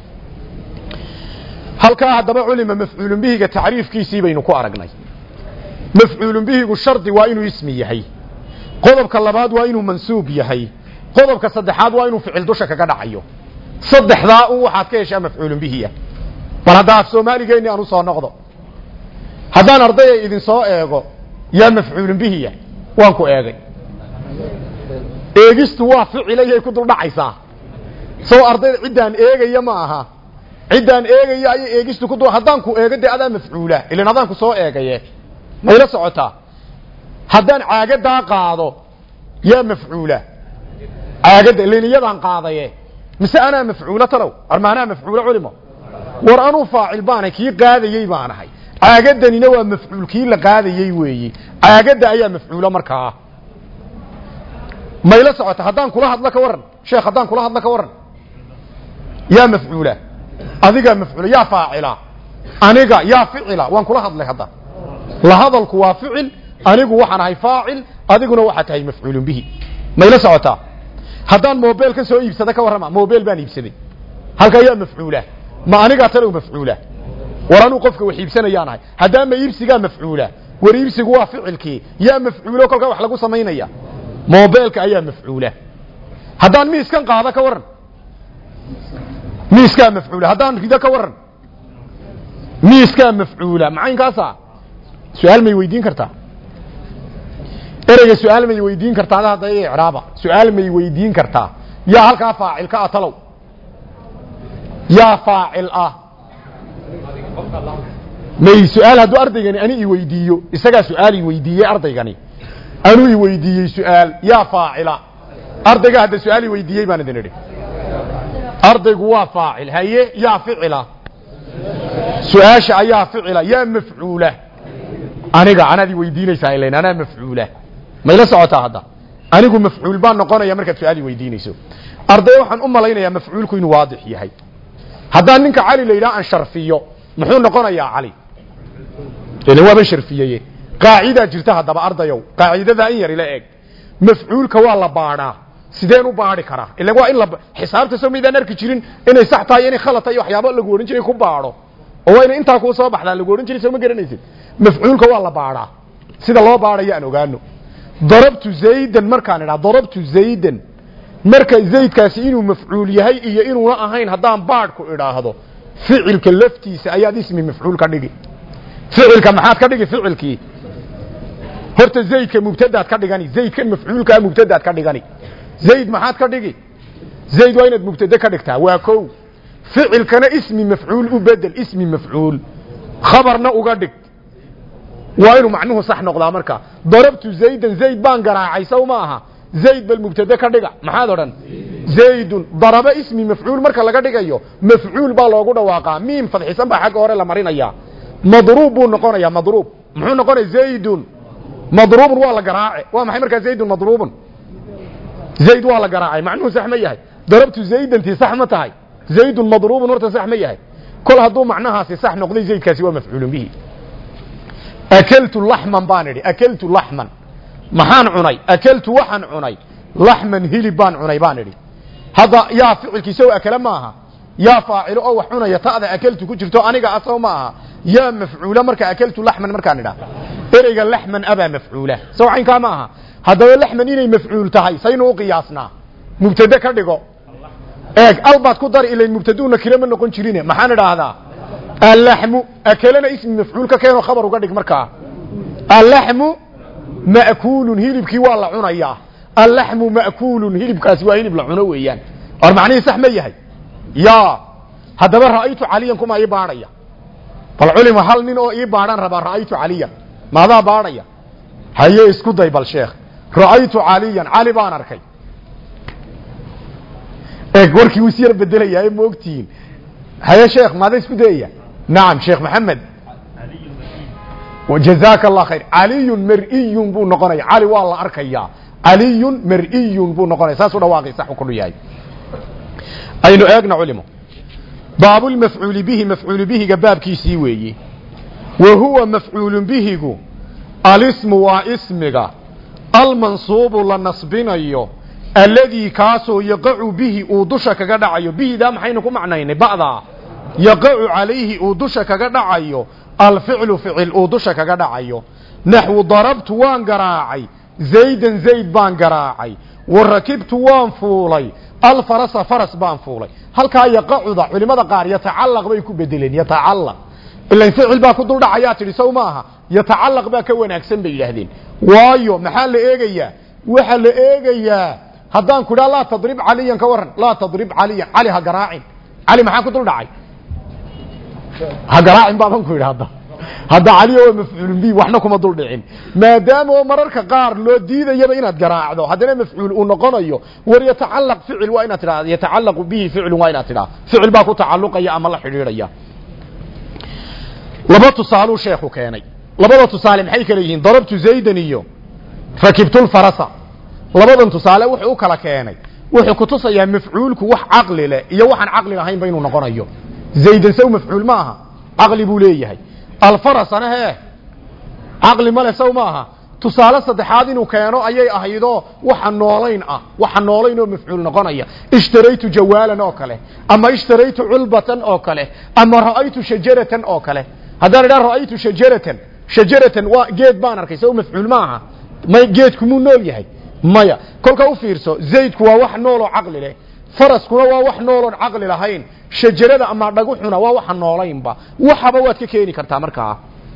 halkaa haddaba culima mafcuulun bihiga tacriifkiisii baynu ku aragnay mafcuulun bihigu shardi waa inuu ismi yahay qodobka labaad waa inuu mansuub yahay qodobka saddexaad waa inuu ficil dusha kaga dhacayo saddexdaa un waxaad ka heshaa mafcuulun bihiya bal hadda af soomaaligeeni aan u soo noqdo haddaan ardayay idin soo eego yaa mafcuulun bihiya waan ku eegay eegistu waa ficilayay ku dul dhacaysaa soo ardayda ciddaan eegaya ma aha ciddaan eegaya ayay eegistu ku dul haddaan ku eego dee adaa mafcuula ilan haddaan ku soo eegaye mayla socotaa haddaan caagadaa qaado yaa mafcuula caagadda iliniyadaan qaadaye mise anaa mafcuula talow armaanaa mafcuula culimo war anuu faacil baanahay kii qaadayey baanahay caagaddanina waa mafcuul kii la qaadayey weeyi caagadda ayaa mafcuula markaa mayla socota haddaan kula hadlo ka waran sheekh haddaan kula hadlo ka waran yaa mafcuula adigaa mafcuula yaa faacila aniga yaa ficila waan kula hadlay hadda la hadalku waa ficil anigu waxaan ahay faacil adiguna waxaad tahay mafcuulun bihi mayla socotaa haddaan mobile ka soo iibsada ka warrama mobile baan iibsaday halka ayaa mafcuula ma aniga talow mafcuula war anuu qofka wax iibsanayaan ahay haddaan ma iibsigaa mafcuula wariibsigu waa ficilkii yaa mafcuulo kolka wax lagu sameynaya mobilka ayaa mafcuula haddaan miiskan qaado ka waran miiskaa mafcuula haddaan rido ka waran miiskaa mafcuula macaynkaasa su-aal may weydiin kartaa ereyga su-aal may weydiin kartaa hadda icraaba su-aal may weydiin kartaa yaa halkaa faacil ka atalow yaa faacil ah may su-aal hadduu ardaygani ani i weydiiyo isagaa su-aal i weydiiyey ardaygani anuu i weydiiyey su-aal yaa faacila ardayga hadda su-aal i weydiiyey baan idin idhi ardaygu waa faacil haye yaa ficila su-aasha ayaa ficila yaa mafcuula aniga anaad i weydiinaysaa ilan anaa mafcuula mayla socotaa hadda anigu mafcuul baan noqonaya markaad su-aal i weydiinayso arday waxaan u malaynayaa mafcuulku inuu waadix yahay haddaan ninka cali la yidhaha aan sharfiyo muxuu noqonayaa cali ilan waaban sharfiyeye qaacidaa jirta haddaba ardayow qaacidadaa in yar ila eeg mafcuulka waa la baadhaa sideen u baadhi karaa ilan waa in la xisaabta soo maydaan arki jirin inay sax tahay inay khalad tahay waxyaabo lagu odhan jiray ku baadho oo waa inay intaa kuu soo baxdaa lagu odhan jiray soo ma garanaysid mafcuulka waa la baadhaa sida loo baadhayo aan ogaano darabtu zaydan markaan idhaa darabtu zaydan marka zaydkaasi inuu mafcuul yahay iyo inuuna ahayn haddaan baadhku idhaahdo ficilka laftiisa ayaad ismi mafcuul ka dhigi ficilka maxaad ka dhigi ficilkii horta zaydka mubtadaad ka dhigani zaydkan mafcuulkaa mubtadaad ka dhigani zayd maxaad ka dhigi zayd waa inaad mubtade ka dhigtaa waa kow ficilkana ismi mafcuul u bedel ismi mafcuul khabarna uga dhig waa inuu macnuhu sax noqdaa marka darabtu zaydan zayd baan garaacay saw ma aha zayd bal mubtade ka dhiga maxaad odhan zaydun daraba ismi mafcuul marka laga dhigayo mafcuul baa loogu dhawaaqaa miim fadxisan baa xagga hore la marinayaa madruub buu noqonayaa madruub muxuu noqonaya zaydun madruubun waa la garaace waa maxay markaa zaydun madruubun zayd waa la garaacay macnuhu sax ma yahay darabtu zaydantii sax ma tahay zaydun madruubun horta sax ma yahay kol hadduu macnahaasi sax noqday zaydkaasi waa mafcuulun bihi akaltu laxman baan idhi akaltu laxman maxaan cunay akaltu waxaan cunay laxman hilib baan cunay baan idhi hadda yaa ficilkiisa oo akala maaha yaa faacilo oo wax cunaya ta'da akaltu ku jirto aniga asaw maaha yaa mafcuula marka akaltu laxman markaan idhaa ereyga laxman abaa mafcuula sawcaynkaa maaha haddaba laxman inay mafcuul tahay saynu u qiyaasnaa mubtade ka dhigo eeg albaad ku dar ilayn mubtaduuna kirama noqon jirine maxaan idhaahdaa allaxmu akalana ismi mafcuul ka keeno khabar uga dhig markaa allaxmu ma'kuulun hilibkii waa la cunayaa allaxmu ma'kuulun hilibkaasi waa hilib la cuno weeyaan or macnihii sax ma yahay yaa haddaba ra'aytu caliyan kuma ii baadhaya bal culima hal nin oo ii baadhaan rabaa ra'aytu caliyan maadaa baadhaya haye isku day bal sheekh ra'aytu caliyan cali baan arkay eeg warkii wuu si yar bedelayaa ma ogtihiin haye sheekh maada isku dayaya nacam sheekh maxamed jazaaka allah khayr caliyun mar'iyun buu noqonaya cali waa la arkayaa caliyun mar'iyun buu noqonaya saasuu dhawaaqay sax ku yahay aynu eegna culimo baabulmafcuuli bihi mafcuulu bihiga baabkiisii weeye wa huwa mafcuulun bihigu alismu waa ismiga almansuubu la nasbinayo alladii kaasoo yaqacu bihi uu dusha kaga dhacayo bihidaa maxaynu ku macnaynay ba'daa yaqacu calayhi uu dusha kaga dhacayo alficlu ficil uu dusha kaga dhacayo naxwu darabtu waan garaacay zaydan zayd baan garaacay wa rakibtu waan fuulay alfarasa faras baan fuulay halkaa yaqacuda culimada qaar yatacallaq bay ku bedeleen yatacallaq ilan ficil baa ku dul dhacayaa tidhi sow maaha yatacallaq baa ka wanaagsan bay yidhaahdeen waayo maxaa la eegayaa waxaa la eegayaa haddaan ku idhaha laa tadrib caliyan ka waran laa tadrib caliyan cali ha garaacin cali maxaa ku dul dhacay ha garaacin baaban ku idhi hadda hadda caliya waa mafcuulun bihi waxna kuma dul dhicin maadaama oo mararka qaar loo diidayaba inaad garaacdo haddana mafcuul uu noqonayo war yatacallaq ficil waa inaad tidhahda yatacallaqu bihi ficilun waa inaad tidhahda ficil baa ku tacalluqaya ama la xidhiidhaya laba tusaaluu sheekhu keenay labada tusaale maxay kala yihiin darabtu zaydan iyo rakibtu lfarasa labadan tusaale wuxuu u kala keenay wuxuu ku tusayaa mafcuulku wax caqli leh iyo waxaan caqli lahaynba inuu noqonayo zaydan saw mafcuul ma aha caqli buu leeyahay alfarasana hee caqli male saw maaha tusaale saddexaad inuu keeno ayay ahaydoo waxa noolayn ah waxa noolayn oo mafcuul noqonaya ishtaraytu jawaalan oo kale ama ishtaraytu culbatan oo kale ama ra'aytu shajaratan oo kale haddaan idhaa ra'aytu shajaratan shajaratan waa geed baan arkay soo mafcuul maaha may geedku muu nool yahay maya kolka u fiirso zaydku waa wax nool oo caqli leh faraskuna waa wax nool oo caqli lahayn shajarada ama dhaguxuna waa wax noolaynba waxaba waad ka keeni kartaa markaa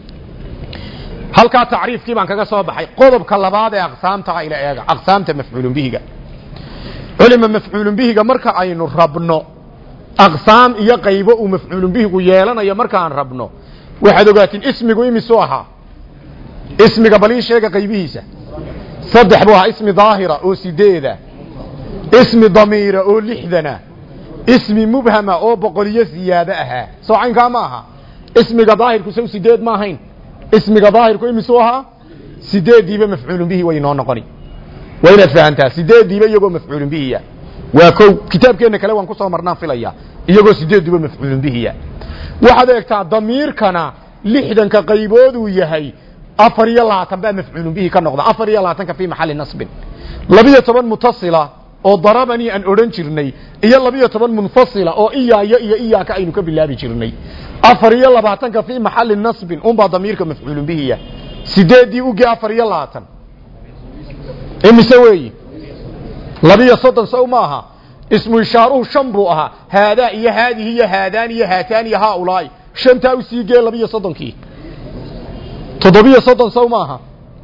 halka taariifkii baan kaga soo baxay qodobka labaad ee aqsaamta ila eega aqsaamta mafcuulun bihiga culima mafcuulun bihiga marka aynu rabno aqsaam iyo qaybo uu mafcuulun bihigu yeelanayo marka aan rabno waxaad ogaatiin ismigu imisu aha ismiga bali sheega qaybihiisa saddex buu ahaa ismi daahira oo sideeda ismi damiira oo lixdana ismi mubhama oo boqoliyo ziyaada ahaa soo caynka ma aha ismiga daahirku soo sideed ma ahayn ismiga daahirku imisu aha sideediiba mafcuulun bihi way noo noqoni wayna fahantaa sideediiba iyagoo mafcuulun bihi waa ko kitaabkeena kale waan ku soo marnaa filaya iyagoo sideediiba mafcuulun bihi waxaad eegtaa damiirkana lixdan ka qaybood uu yahay afar iyo labaatan baa mafcuulun bihi ka noqda afar iyo labaatan ka fi maxalli nasbin laba iyo toban mutasila oo darabani aan oran jirnay iyo laba iyo toban munfasila oo iyaaya iyo iyaaka aynu ka bilaabi jirnay afar iyo labaatan ka fi maxalli nasbin um baa damiirka mafcuulun bihi sideedii u gaa afar iyo labaatan imise weey laba iyo soddon soo maaha ismu ishaaruhu shan buu ahaa haadaa iyo haadihi iyo haadaan iyo haataan iyo haulaay shanta u sii gee laba iyo soddonkii toddobiyo soddon soo maaha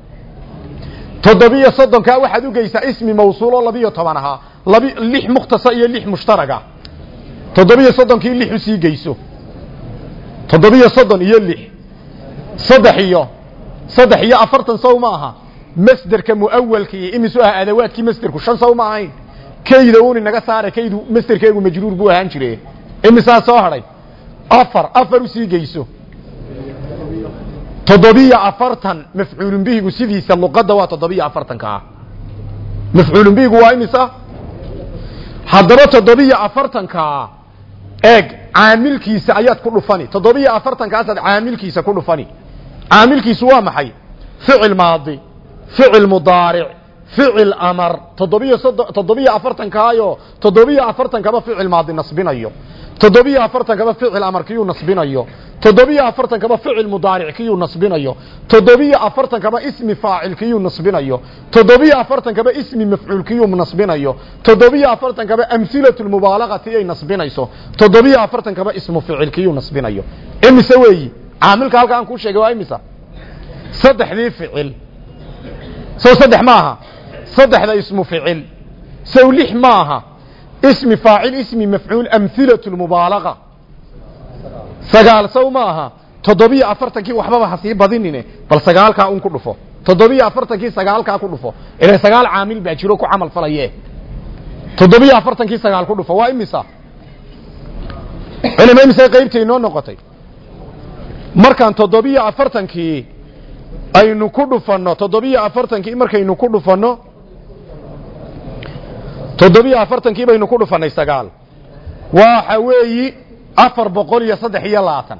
toddobiyo soddonka waxaad u geysaa ismi mawsuul oo laba iyo toban ahaa laba lix mukhtasar iyo lix mushtaraga toddobiyo soddonkii lix u sii geyso toddobiyo soddon iyo lix saddex iyo saddex iyo afartan soo maaha masdarka muawwalkii imisu ah adawaadkii masdarku shan soo ma ahayn kayda uu inaga saaray kaydu masdarkeegu majruur buu ahaan jiray imisa soo haray afar afar u sii geyso toddobiyo afartan mafcuulun bihigu sidiisa luqadda waa toddobiyo afartan ka mafcuulun bihigu waa imisa haddaba toddobiyo afartan ka eeg caamilkiisa ayaad ku dhufani toddobiyo afartan kaasaad caamilkiisa ku dhufani caamilkiisu waa maxay ficil maadi ficil mudaaric ficil amar toddobiyo toddobiyo afartan kaayo toddobiyo afartan kaba ficil maadi nasbinayo toddobiyo afartan kaba ficil amar kiyuu nasbinayo toddobiyo afartan kaba ficil mudaaric kiyuu nasbinayo toddobiyo afartan kaba ismi faacil kiyuu nasbinayo toddobiyo afartan kaba ismi mafcuul kiyuu nasbinayo toddobiyo afartan kaba amsilatu mubaalaghati ay nasbinayso toddobiyo afartan kaba ismu ficil kiyuu nasbinayo imise weeyi caamilka halka aan ku sheegay waa imisa saddexdii ficil soo saddex maaha saddexda ismu ficil soo lix maaha اسم فاعل اسم مفعول أمثلة المبالغة سقال سو ماها تضبيع أفرتكي وحبابها حسيب بذنينه بل سقال كا أنكو رفو تضبيع أفرتكي سقال كا أكو رفو إذا سقال عامل بأجروكو عمل فلايه تضبيع أفرتكي سقال كو رفو وإمسا إنما إمسا قيبتي نون نقطي مركان تضبيع أفرتكي أي نكو رفنو تضبيع أفرتكي مركان نكو رفنو toddobiyo afartankii baynu ku dhufanay sagaal waxa weeyi afar boqol iyo saddex iyo labaatan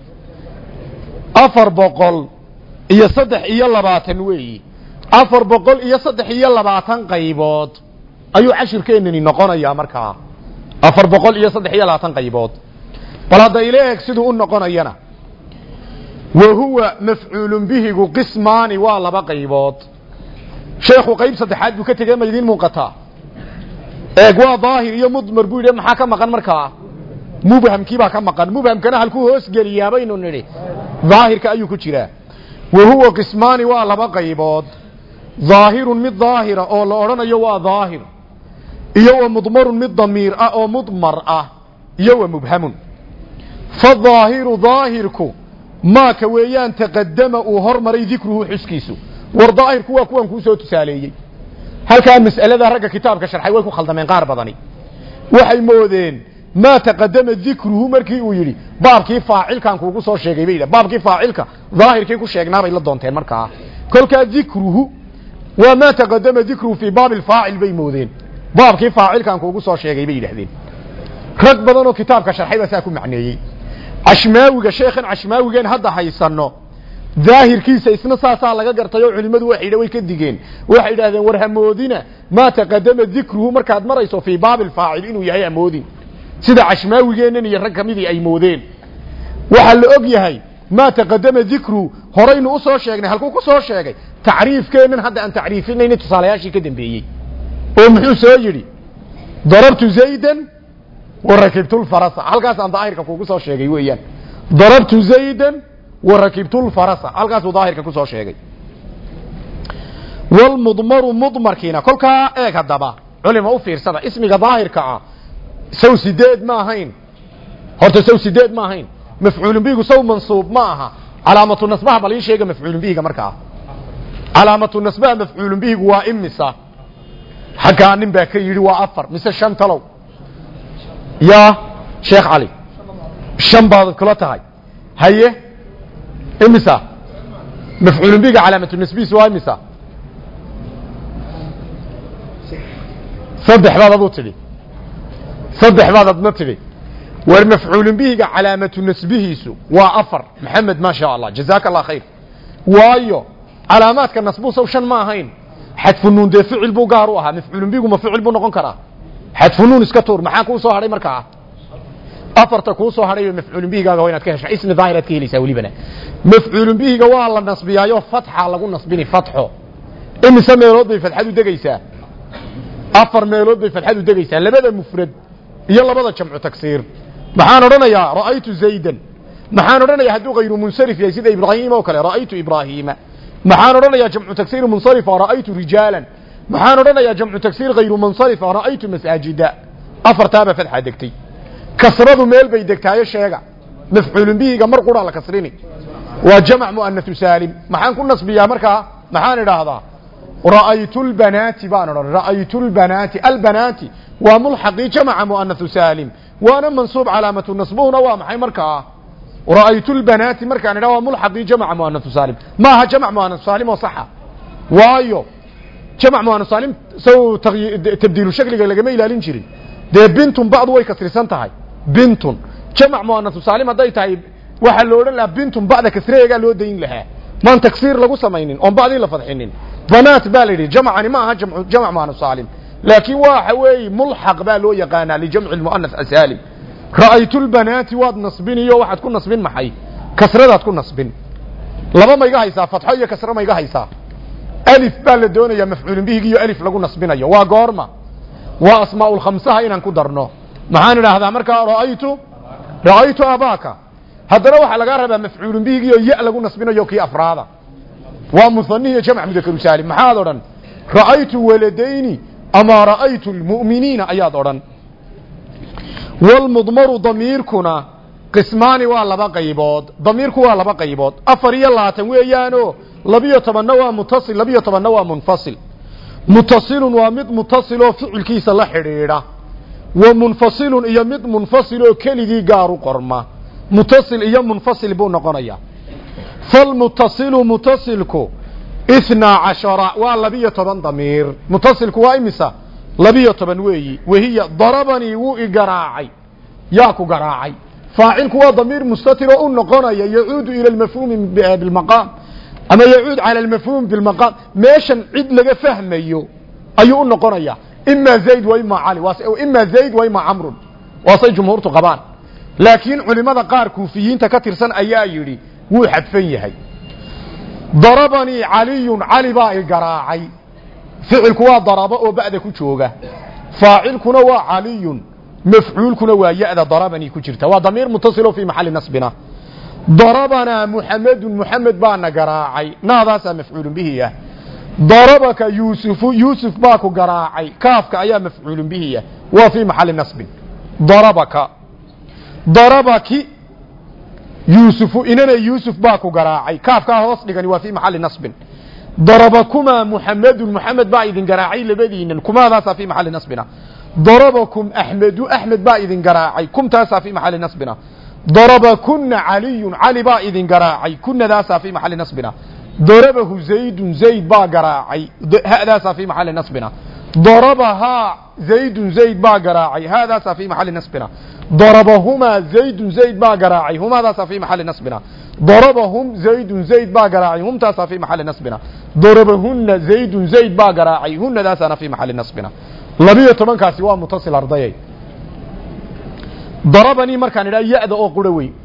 afar boqol iyo saddex iyo labaatan weeyi afar boqol iyo saddex iyo labaatan qaybood ayuu cashirkeenani noqonayaa markaa afar boqol iyo saddex iyo labaatan qaybood bal hadda ileeg siduu u noqonayana wa huwa mafcuulun bihigu qismaani waa laba qaybood sheekhu qayb saddexaad buu ka tegay ma idin muuqataa eeg waa daahir iyo mudmar buu yidhi maxaa ka maqan markaa mubhamkii baa ka maqan mubhamkana halkuu hoos geliyaa baynu nidhi daahirka ayuu ku jiraa wa huwa qismaani waa laba qaybood daahirun mid daahira oo la odhanayo waa daahir iyo wa mudmarun mid damiir ah oo mudmar ah iyo wa mubhamun fadaahiru daahirku maaka weeyaan taqadama uu hormaray dikruhu xuskiisu war daahirku waa kuwan kuu soo tusaaleeyey halkaa mas'alada ragga kitaabka sharxay way ku khaldameen qaar badani waxay moodeen ma taqadama dhikruhu markii uu yiri baabkii faacilkan kuugu soo sheegay bay baabkii faacilka daahirkii ku sheegnaa bay la doonteen markaa kolka dhikruhu wa ma taqadama dhikruhu fi baab al-faa'il bay moodeen baabkii faacilkan kuugu soo sheegay bay yiraahdeen rag badan oo kitaabka sharxay baa ku macneeyay ashmaawiga sheekhan ashmaawigan hadda haysano daahirkiisa isna saasaa laga gartayo culimadu waxay way ka digeen waxay yiraahdeen war hamoodina ma taqadama dhikruhu markaad marayso fi baab al-faa'il inuu yahay hamoodin sida ashmaawigeenan iyo rag kamidii ay moodeen waxa la og yahay ما تقدم ذكره هرين أصو شيغني هل كو سو شيغي تعريف كينن هذا أن تعريفين تصالياشي كدنبيي oo muxuu soo yiri darabtu zaydan wa rakibtu al-farasa halkaas aan daahirka kugu soo sheegay weeyaan darabtu zaydan wa rakibtu al-farasa halkaas uu daahirka ku soo sheegay wal mudmaru mudmarkiina kolka eeg hadaba culimo u fiirsada ismiga daahirka ah saw sideed ma ahayn horta saw sideed ma ahayn mafcuul bihi saw mansuub ma aha calaamatu nasbaha bal sheega mafcuul bihi markaa calaamatu nasbaha mafcuul bihi waa imisa حقا نبا كيري وافر مثل شن تلو يا شيخ علي شن بعض كلاتها هي امسا مفعول به علامه النسبه سواء امسا صدح بعض ابو تلي صدح بعض ابن تلي والمفعول به علامه النسبه سو وافر محمد ما شاء الله جزاك الله خير وايو علامات كالنسبه سو شن ما هين حذف النون ده فعل بو غاروها مفعول به ما فعل بو نقون كرا حذف النون اسك تور maxaa ku soo haray markaa afarta ku soo haray mafcuul bihiga waa inaad ka hesho ismi daahirad ka helaysaa walibana mafcuul bihiga waa la nasbiyaayo fatha lagu nasbini fatxo imisa meelood bay fatxadu degaysaa afar meelood bay fatxadu degaysaa labada mufrad iyo labada jamcu taksiir maxaan oranayaa raaytu zaydan maxaan oranayaa haduu qayru munsarif yahay sida ibraahim oo kale raaytu ibraahima maxaan oranayaa jamcu taksiir munsarif raaytu rijalan maxaan oranayaa jamcu taksiir ghayru munsarif raaytu masajida afartaaba fatxa degtay kasradu meel bay degtaayo sheega mafcuul bihiga mar qura la kasrini waa jamc muannath salim maxaan ku nasbiyaa markaa maxaan idhaahdaa raaytu albanati baan oran raaytu albanati albanati waa mulhaqi jamc muannath salim waana mansuub calaamatu nasbuhuna waa maxay markaa رأيت البنات مركان روا ملحق جمع مؤنث سالم ما ها جمع مؤنث سالم وصحة وايو جمع مؤنث سالم سو تغي... تبديل الشكل لما يلالين جري ده بنت بعض way kasrisan tahay بنت جمع مؤنث سالم haday tahay waxa loo oran la بنت بعد kasreega loo deyn lahaa man taksir lagu sameeynin on baadii la fadxinin banaat balidi jamcani ma aha jamc jamc مؤنث سالم laakiin waxa weey mulhaq ba loo yaqaana li jamc المؤنث السالم رأيت البنات واد نصبين يو واحد كون نصبين محي كسرات كون نصبين لما ما يجا هيسا فتحية كسرة ما يجا هيسا ألف بالدون يا مفعول به يو ألف لقون نصبين يو وقارما وأسماء الخمسة هاي نكون درنا معانا هذا مركا رأيت رأيت أباك هذا روح على جارب مفعول به يو يا لقون نصبين يو كي أفراد ومثنية جمع مذكر سالم محاضرا رأيت ولدين أما رأيت المؤمنين أياضا والمضمر ضميركنا قسمان واللبا قيبود ضميركو واللبا قيبود افري لاتن ويانو لبيو تبنوا متصل لبيو تبنوا منفصل متصل ومد متصل فعل كيس لا خريره ومنفصل iyo mid منفصل كليغي غارو قرما متصل iyo منفصل بو نقونيا فالمتصل متصلكو اثنا عشر واللبيو تبن ضمير متصلكو وايمسا لبيو طبعا وهي وهي ضربني وإقراعي ياكو قراعي فاعلك هو ضمير مستتر ونقنا يعود إلى المفهوم بالمقام أما يعود على المفهوم بالمقام ماشن عد لغا فهم أيو أيو نقنا إما زيد وإما علي وإما زيد وإما عمرو وصي جمهور قبان لكن علماء قار كوفيين تكتر سن أيايري وحد فيه ضربني علي علي باي قراعي فعلك waa daraba oo bacda ku jooga faa'ilkuna waa ali maf'ulkuna waa ya'da darabani ku jirta waa damir muttasil fi mahall nasbina darabana muhammad muhammad baana garaacay naadaasa maf'ul bihi darabaka yusuf yusuf baa ku garaacay kaafka ayaa maf'ul bihi waa fi mahall nasb darabaka darabaki yusuf inana yusuf baa ku garaacay kaafka hoos dhigani waa fi mahall nasb ضربكما محمد محمد بايدن قراعي لبدين كما ذا في محل نصبنا ضربكم أحمد أحمد بايدن قراعي كم تاسا في محل نصبنا ضربكن علي علي بايدن قراعي كن ذا في محل نصبنا ضربه زيد زيد با قراعي هذا في محل نصبنا ضربها زيد زيد با قراعي هذا في محل نصبنا ضربهما زيد زيد با قراعي هما ذا في محل نصبنا ضربهم زيد زيد با قراعي هم تاسا في محل نصبنا ضربهن زيد زيد با قراعي هن ذا في محل نصبنا لبيه طبعا كاسي waa متصل ardayay ضربني markaan ila yaada oo qudaway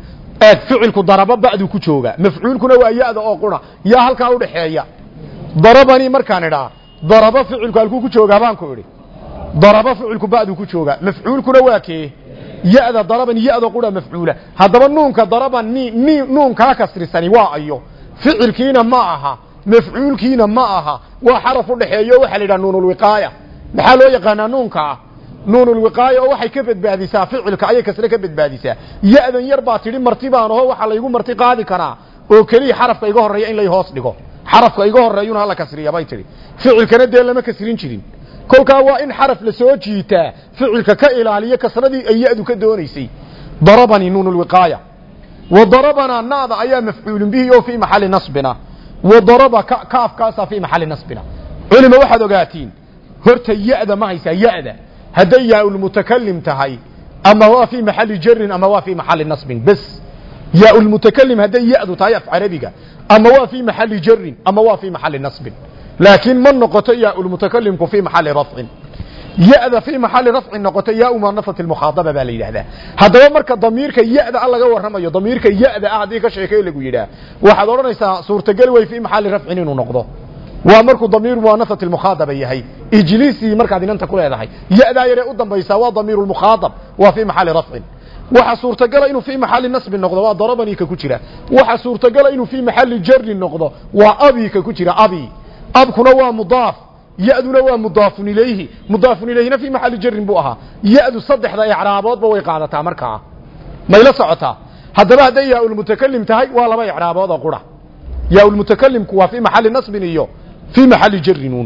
aad ficilku daraba ba'du ku jooga mafcuulkuna waa yaada oo qura ya halka u dhaxeeya darabani markaan idhaa daraba ficilku halku ku jooga baan ku idhi daraba ficilku ba'du ku jooga mafcuulkuna waa kee yaada darabani yaada qura mafcuula hadaba nuunka darabani ni nuunka kasrisani waa ayo ficilkiina ma aha mafcuulkiina ma aha waa xaraf u dhaxeeyo waxa la yiraahdaa nuunul wiqaaya maxaa loo yaqaanaa nuunka nuunul wiqaaya oo waxay ka badbaadisaa ficilka ayay kasre ka badbaadisaa yaadan yar baa tiri martibaan oo waxa la igu marti qaadi karaa oo kaliya xarafka iga horeeya in la hoos dhigo xarafka iga horeeyuna hala kasriya bay tiri ficilkana dee lama kasrin jirin kolka waa in xaraf la soo jiitaa ficilka ka ilaaliyo kasradii ay yaadu ka doonaysay darabani nuunul wiqaaya wa darabana naada ayaa mafcuul bihi oo fi maxalli nasbina wa daraba kaaf kaasa fi maxalli nasbina culima waxaad ogaatiin horta yaada ma haysa yaada haday yaa ul mutakallim tahay ama waa fi maxalli jar ama waa fi maxalli nasb bas yaa ul mutakallim haday yaadu tahay af arabiga ama waa fi maxalli jar ama waa fi maxalli nasb laakiin man noqoto yaa ul mutakallim ku fi maxalli rafc yaada fi maxalli rafc noqoto yaa umanafat al mukhadaba baa la yiraahdaa hadaba marka damiirka yaada laga waramayo damiirka yaada ah hadii ka sheekay lagu yiraahdo waxaad oranaysaa suurtagal way fi maxalli rafc inuu noqdo waa markuu damiir muanafat al-mukhadaba yahay ijlisi markaad inanta ku leedahay yaada yare u dambaysa waa damiirul mukhadab waa fi maxalli rafc waxa suurtagal inuu fi maxalli nasb noqdo waa darabani ka ku jira waxa suurtagal inuu fi maxalli jar noqdo waa abi ka ku jira abi abkuna waa mudaaf yaaduna waa mudaafun ilayhi mudaafun ilayhina fi maxalli jar buu ahaa yaadu saddexda i'raaboodba way qaadataa markaa mayla socotaa hadaba haday yaa ul mutakallim tahay waa laba i'raabood oo qura yaa ul mutakallim kuwa fi maxalli nasb iyo في محل جر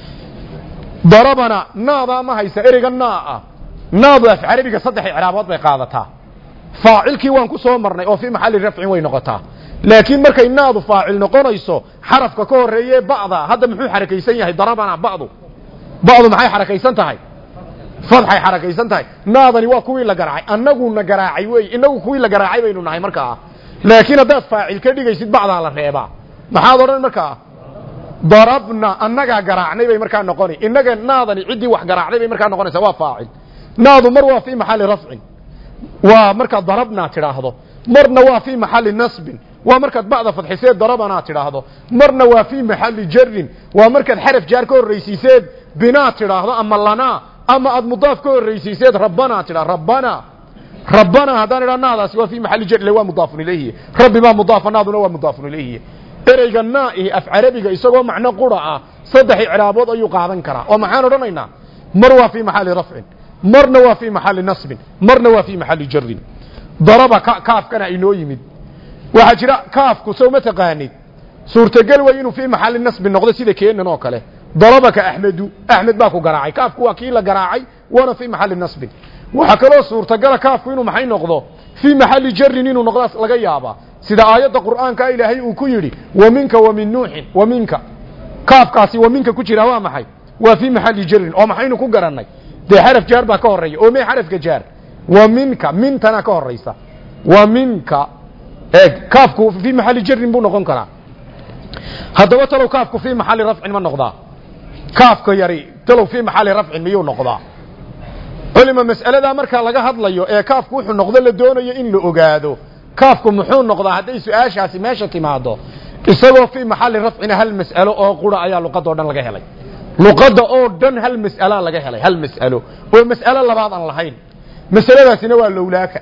ضربنا ناضا ما هيسا اريغا ناء ناضا في عربيك صدح اعرابات باي قادتا فاعلكي وان كو سو مرنay oo في محل رفع way noqotaa laakiin markay naadu faacil noqonayso xarafka ka horeeyay bacda hadda muxuu xarakaysan yahay darabana bacdu bacdu maxay xarakaysan tahay fadhay xarakaysan tahay naadani waa kuwii la garaacay anagu na garaacay way inagu kuwii la garaacay baynu nahay markaa laakiin hadaad faacil ka dhigaysid bacda la reeba maxaad oran markaa darabna annaga garaacnay bay markaa noqoni inaga naadani cidii wax garaacday bay markaa noqonaysa waa faacil naadu mar waa fi maxalli rafc waa marka darabna tiraahdo marna waa fi maxalli nasb waa marka bacda fadxiseed darabana tiraahdo marna waa fi maxalli jar waa marka xaraf jaar ka horeysiiseed bina tiraahdo ama lana ama ad mudaaf ka horeysiiseed rabbana tiraahdo rabbana rabbana hadan naadaasi waa fi maxalli jar waa mudaaf ilayhi rabbi ma mudaaf naaduna waa mudaaf ilayhi ereyga naa'i af carabiga isagoo macno qura ah saddex i'raabood ayuu qaadan karaa oo maxaan oranaynaa mar waa fi maxalli rafc marna waa fi maxalli nasb marna waa fi maxalli jar daraba kaaf kana inoo yimid waxa jira kaafku soo ma taqaanid suurtagal way inuu fi maxalli nasb noqdo sida keenan oo kale darabaka ahmedu ahmed baa ku garaacay kaafku waa kii la garaacay wana fi maxalli nasb waxa kale suurtagal kaafku inuu maxay noqdo fi maxalli jar inuu noqdo laga yaaba sida aayada quraanka ilaahay uu ku yiri wa minka wa min nuuhin wa minka kaafkaasi wa minka ku jira waa maxay waa fi maxalli jar oo maxaynu ku garanay de xaraf jaar baa ka horeeya oo mee xarafka jaar wa minka mintana ka horeysa wa minka ee kaafku fi maxalli jar buu noqon karaa hadaba talow kaafku fi maxalli rafc ma noqdaa kaafka yari talow fi maxalli rafc miyuu noqdaa culima mas'alada marka laga hadlayo ee kaafku wuxuu noqdo la doonayo in la ogaado kaafku muxuu noqdaa haday su'aashaasi meesha timaado isagoo fi maxalli rafcina hal mas'alo oo qura ayaa luqad oo dhan laga helay luqada oo dhan hal mas'ala laga helay hal mas'alo oo mas'alo labaad aan lahayn mas'aladaasina waa lawlaaka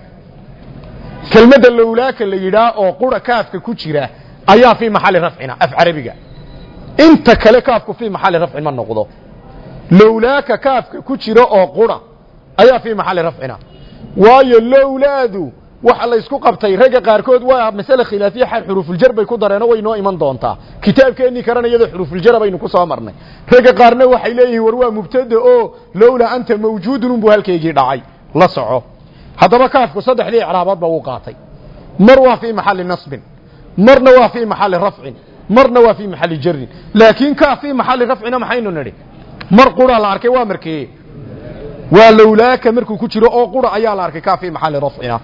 kelmadda lawlaaka la yiraahdo oo qura kaafka ku jira ayaa fi maxalli rafcina af carabiga inta kale kaafku fi maxalli rafc ma noqdo lawlaaka kaafka ku jira oo qura ayaa fi maxalli rafcina waayo lawlaadu waxa la isku qabtay raga qaarkood waa mas'ala khilaafiye xal xuruful jar bay ku dareeno way noo iman doontaa kitaabkeeni karanayada xuruful jar baynu ku soo marnay raga qaarna waxay leeyihiin war waa mubtada oo lawla anta mawjuudun bu halkeegii dhacay la soco hadaba kaafku saddexdii i'raabaad baa uu qaatay mar waa fi maxalli nasb marna waa fi maxalli rafc marna waa fi maxalli jar laakiin ka fi maxalli rafcina maxaynu niri mar qura la arkay waa markii waa lawlaaka markuu ku jiro oo qura ayaa la arkay ka fi maxalli rafcina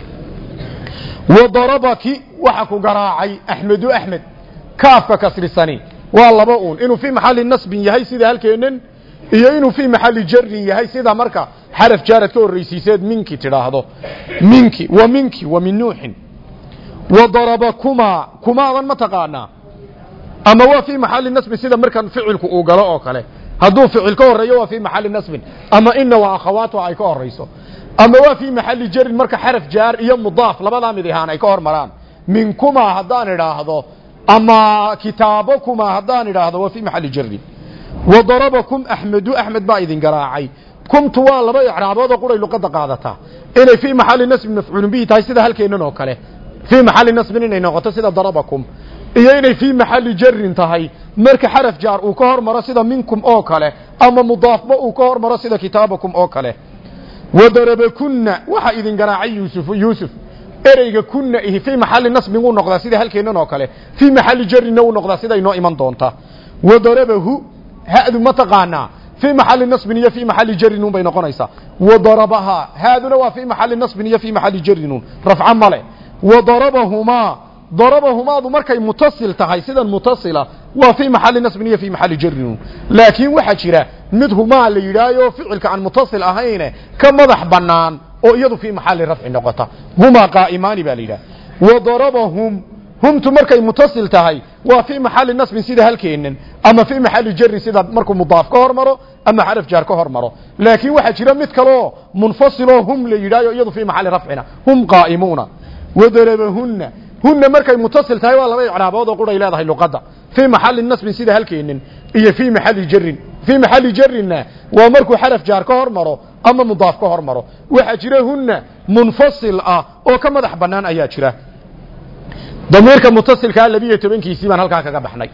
وضربك وحكو قراعي أحمد أحمد كافك كسر سني واللبؤون إنه في محل النصب يهي سيدا هالكينن إيه إنه في محل جر يهي سيدا مركا حرف جارة كور ريسيساد منك تراهضو منك ومنك ومن نوح وضربكما كما ما تقانا أما هو في محل النصب سيدا مركا فعلك أوغلاء أوكاله هدو فعلك الرئيو في محل النصب أما إن وأخواته أيكو الرئيسو أما هو في محل جر مركا حرف جار إيام مضاف لبدا مذيهان أيكو مران منكما هدان راهدو أما كتابكما هدان راهدو وفي محل جر وضربكم أحمد أحمد بايدين قراعي كنت والله بيع عرابات وقرأي لقد قادتها إنه في محل النصب مفعول به تاي سيدا هل كينو نوكاله في محل النصب إنه نوغطة سيدا ضربكم إياني في محل جر انتهي مرك حرف جار وكهر مرسيدا منكم أوكاله أما مضاف با وكهر مرسيدا كتابكم أوكاله وضربكن وحا إذن قراعي يوسف يوسف إريق كن إيه في محل النصب نقول نقضى سيدا هل كينو نوكاله في محل جر نقول نقضى سيدا إنو إيمان دونتا وضربه هذا ما تقانا في محل النصب نية في محل جر نون بين قنيسة وضربها هذا نوى في محل النصب نية في محل جر نون رفع ماله وضربهما ضربهما ذو مركي متصل تهي سيدا متصلة وفي محل النصب نية في محل جر نون لكن وحشرة مدهما اللي يلايو فعلك عن متصل أهينه كمضح بنان أو يدو في محل رفع نقطة هما قائمان بالله وضربهم هم تمركي متصل تهي وفي محل النصب سيدا هالكينن أما في محل جر سيدا مركو مضاف كهر مرو أما حرف جار كهر مرو لكن واحد جرى مثكلو منفصلو هم ليلايو يدو في محل رفعنا هم قائمون وضربهن هن مركي متصل تهي والله بيع عرابات وقرأ إلى هذه اللقطة في محل النصب سيدا هالكينن إيه في محل جر في محل جرنا ومركو حرف جار كهر مرو أما مضاف كهر مرو واحد جرى هن منفصل آه أو كما دح بنان أيات جرى ضميرك متصل كان لبيه تبين كيسيبان هلكا كاكا بحني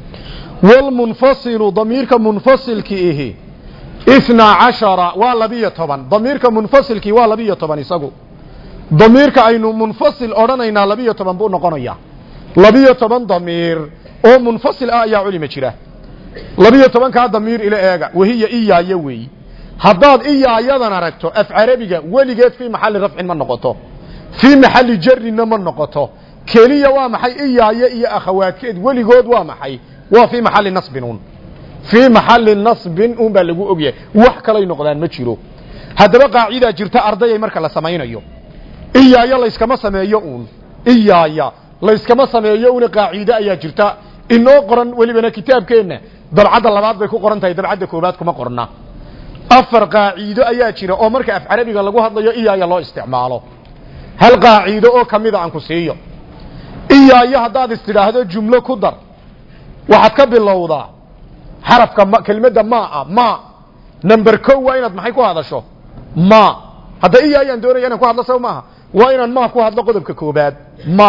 والمنفصل ضميرك منفصل كيه اثنا عشر واللبيه طبعا ضميرك منفصل كي واللبيه طبعا يساقو ضميرك اينو منفصل اورانينا لبيه طبعا بو نقونيا لبيه طبعا ضمير او منفصل اه يا علم جيره لبيه طبعا كا ضمير الى ايغا وهي ايا يوي حداد ايا ايضا aragto af carabiga weligeed fi maxal rafc ma noqoto fi maxal jar ma noqoto كلية وامحي إيايا إيا أخواتكيد وليقود وامحي وفي محل نصب في محل نصب أمبالغو أبيه وحكا لي نقدان مجيرو هذا بقى عيدا جرتا أرضي مركا لسمايين أيو إيايا ليسكما سمايون إيايا ليسكما سمايون قاعدة أيا جرتا إنو قرن ولي بنا كتاب كينا دبعاد اللبات بيكو قرن تاي دبعاد كوباتكما قرنا أفر قاعدة أيا جرا أو مركا أفعربي قلقو هذا إيايا الله استعماله هل قاعدة أو كميدا عنكو سيئو إيايا هداد استراهده جملة كدر واحد كبه اللوضة حرف كلمة ما ما نمبر كو وينات محيكو هذا شو ما هذا إيايا اندوري يانا كو هذا سو ماها وينان ما كو هذا قدب ككوباد ما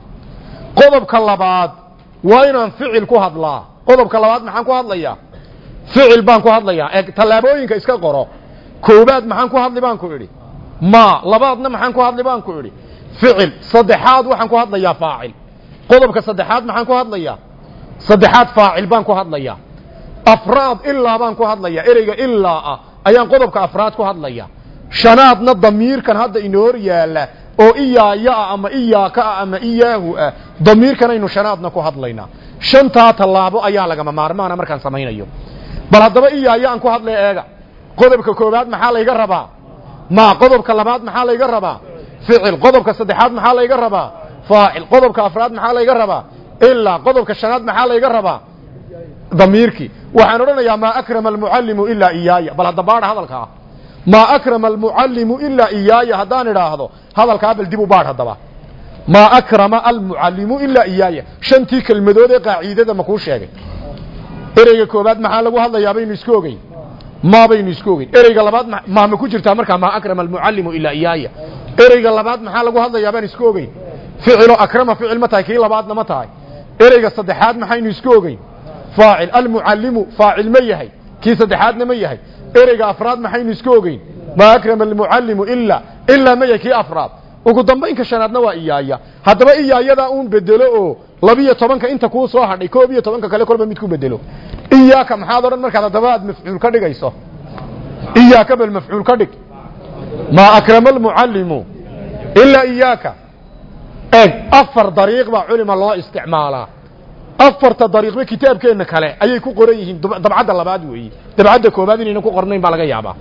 قدب كاللباد وينان فعل كو هذا قدب كاللباد محان كو هذا يا فعل بان كو هذا يا تلابوين كإسكا قرو كوباد محان كو هذا بان كو يري ما لبادنا محان كو هذا بان كو يري فعل صدحات waxaan ku hadlayaa faacil qodobka saddexaad maxaan ku hadlayaa saddexaad faacil baan ku hadlayaa afraad illa baan ku hadlayaa ereyga illa ah ayaan qodobka afraad ku hadlayaa shanaadna damiirkan hadda inoor yaala oo iyaaya ama iyaaka ama iyaahu ah damiirkan aynu shanaadna ku hadlaynaa shanta talaabo ayaa laga maarmaana markaan sameeynayo bal hadaba iyaaya aan ku hadlay eega qodobka koobaad maxaa la iga rabaa ma qodobka labaad maxaa la iga rabaa فعل قضبك الصدحات محال يقربا فاعل قضبك أفراد محال يقربا إلا قضبك الشناد محال يقربا ضميرك وحنرنا يا ما أكرم المعلم إلا إياي بل هذا بار هذا الكا ما أكرم المعلم إلا إياي هدان هذا هذا الكابل ديبو بار هذا ما أكرم المعلم إلا إياي شنتي كلمة قاعدة ما كوش شيء إريج كوباد محال وهذا يا بين سكوجي ما بين سكوجي إريج لبعض ما مكوجر تامرك ما أكرم المعلم إلا إياي ereyga labaad maxaa lagu hadlayaa baan isku ogeyn ficilo akrama ficil ma tahay kii labaadna ma tahay ereyga saddexaad maxaynu isku ogeyn faacil almuallimu faacil ma yahay kii saddexaadna ma yahay ereyga afraad maxaynu isku ogeyn ma akrama almuallimu illa illa ma yahay kii afraad ugu dambeynka shanaadna waa iyaaya haddaba iyaayada uun bedelo oo labiyo tobanka inta kuu soo hadhay koob iyo tobanka kale kolba mid ku bedelo iyaaka maxaad odhan markaad haddaba aad mafcuul ka dhigayso iyaaka bal mafcuul ka dhig ما أكرم المعلم إلا إياك إيه أفر طريق بعلم الله استعماله أفر طريق بكتاب كأنك هلا أي كو قريهم دبعد الله بعد وي دبعد كوبادين إنه كو قرنين بالغ يابا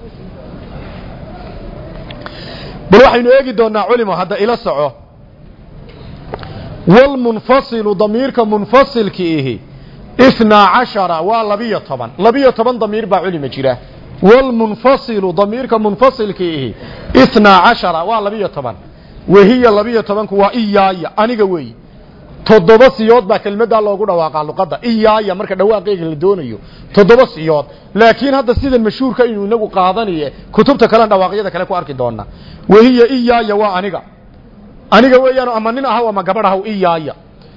بروح إنه يجي دونا علم هذا إلى السعو والمنفصل ضميرك منفصل كيه اثنا عشر ولبية طبعا لبية طبعا ضمير بعلم جراه والمنفصل ضميرك منفصل كيه اثنا عشر ولبية طبعا وهي لبية طبعا كوا إياي أنا قوي تضبط سياد بكلمة الله قد واقع لقطة إياي مركز دواقيق اللي دونيه تضبط سياد لكن هذا السيد المشهور كأنه نقو قاضانية كتبت كلام دواقية ذا كلاكو أركي دونا وهي إياي وأنا أنا قوي أنا أمانينا هوا ما قبره إياي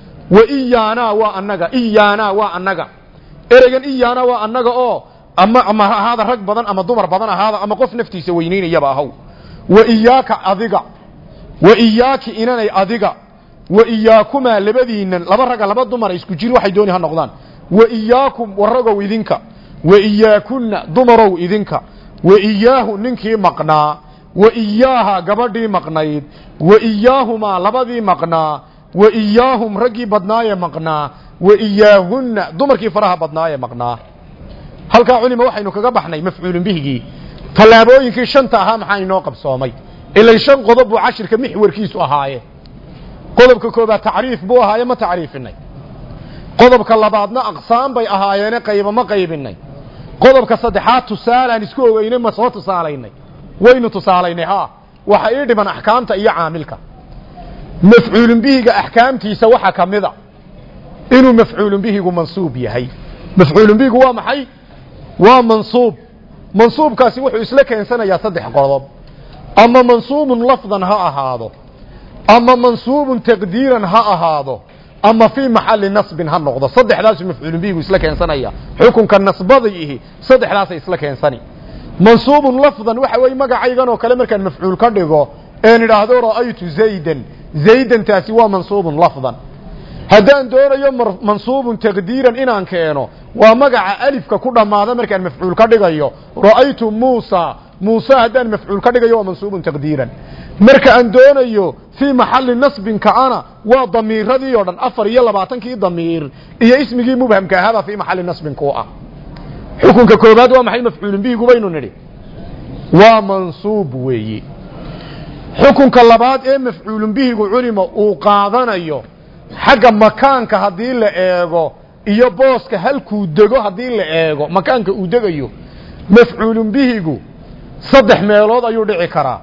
وإيانا وأنك إيانا وأنك إرجع إيانا وأنك أو أما أما هذا رج بدن أما دمر بدن هذا أما قف نفتي سوينين يبقى هو وإياك أذقا وإياك إننا أذقا وإياكما لبدين لبرق لبد دمر يسكجير واحد دوني هالنقدان وإياكم ورقوا إذنك وإياكن دمروا إذنك وإياه ننكي مقنا وإياها قبردي مقنايد وإياهما لبدي مقنا وإياهم رقي بدنايا مقنا وإياهن دمركي فرها بدنايا مقنا هل كان علم وحي نكا بحني مفعول به طلابوينكي شنتا ها maxaa inoo qabsoomay ilaa shan qodob oo cashirka mixwarkiisu ahaaye qodobka koobaad taariif buu ahaaye ma taariifinay qodobka labaadna aqsaan bay ahaayeen qayb ma qaybinay qodobka saddexaad tusaalaan isku ogeynay ma soo tusaalaynay waynu tusaalaynay ha waxa ay dhiman ahkaamta iyo caamilka mafcuul bihiga ahkaamtiisa waxa kamida inuu mafcuul bihigu mansuub yahay mafcuul bihigu waa maxay waa mansuub منصوب كاسي وحو اسلا كينسانا يا صدح قرضب اما منصوب لفظا ها اهاضو اما منصوب تقديرا ها اهاضو اما في محل نصب ها النقضة صدح لاس مفعول به اسلا كينسانا يا حكم كالنصب ضيه صدح لاس اسلا كينساني منصوب لفظا وحوي مقا عيغان وكلمر كان مفعول كردقو ان رادو رأيت زيدا زيدا تاسي ومنصوب لفظا هدان دور يوم منصوب تقديرا إنان كينو ومقع ألفك كل ما ذا مركان مفعول كدغيو رأيت موسى موسى هدان مفعول كدغيو ومنصوب تقديرا مركان دونيو في محل نصب كأنا وضمير هذه يودن أفر يلا باتنكي ضمير إيا اسمه مبهم كهذا في محل نصب كوء حكم ككوباد ومحل مفعول به قبينو نري ومنصوب وي حكم كاللباد إيه مفعول به علم وقاضنا يو حاجة مكانك هذه اللي ايغو iyo booska halku dego hadii la eego makaanka uu degayo mafcuulun bihigu saddex meelood ayuu dhici karaa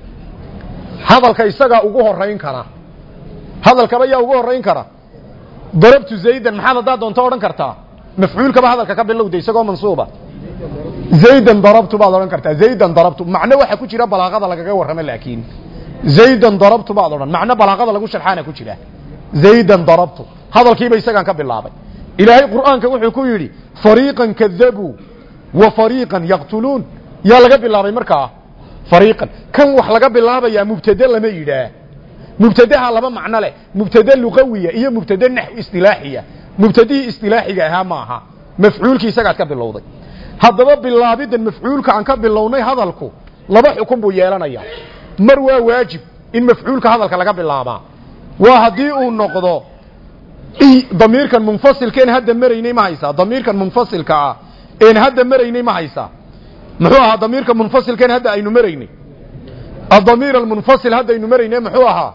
hadalka isaga ugu horeyn kara hadalka ayaa ugu horeyn kara darabtu zaydan maxaa dad doonto oran kartaa mafcuulka ba hadalka ka bilowday isagoo mansuuba zaydan darabtu baad oran kartaa zaydan darabtu macna waxa ku jira balaaqada lagaga warrama laakiin zaydan darabtu baad oran macna balaaqada lagu sharxana ku jira zaydan darabtu hadalkiiba isagaan ka bilaabay إلهي القرآن كوحي كويري فريقا كذبوا وفريقا يقتلون يا لقب الله بمركة فريقا كم وحلقب الله يا مبتدى لما يدا مبتدى على ما معنى له مبتدى لغوية هي مبتدى نحو استلاحية مبتدى استلاحية ها معها مفعول كي سقط كب الله هذا رب الله بيد المفعول كعن كب الله هذا الكو لبح يكون بيانا يا مروى واجب إن مفعول كهذا لقب الله ما وهديء النقضاء إيه ضمير كان منفصل كان هذا مريني ما هيسا ضمير كان منفصل كا إن هذا مريني ما هيسا محوها ضمير كان منفصل كان هذا أي مريني الضمير المنفصل هذا أي مريني محوها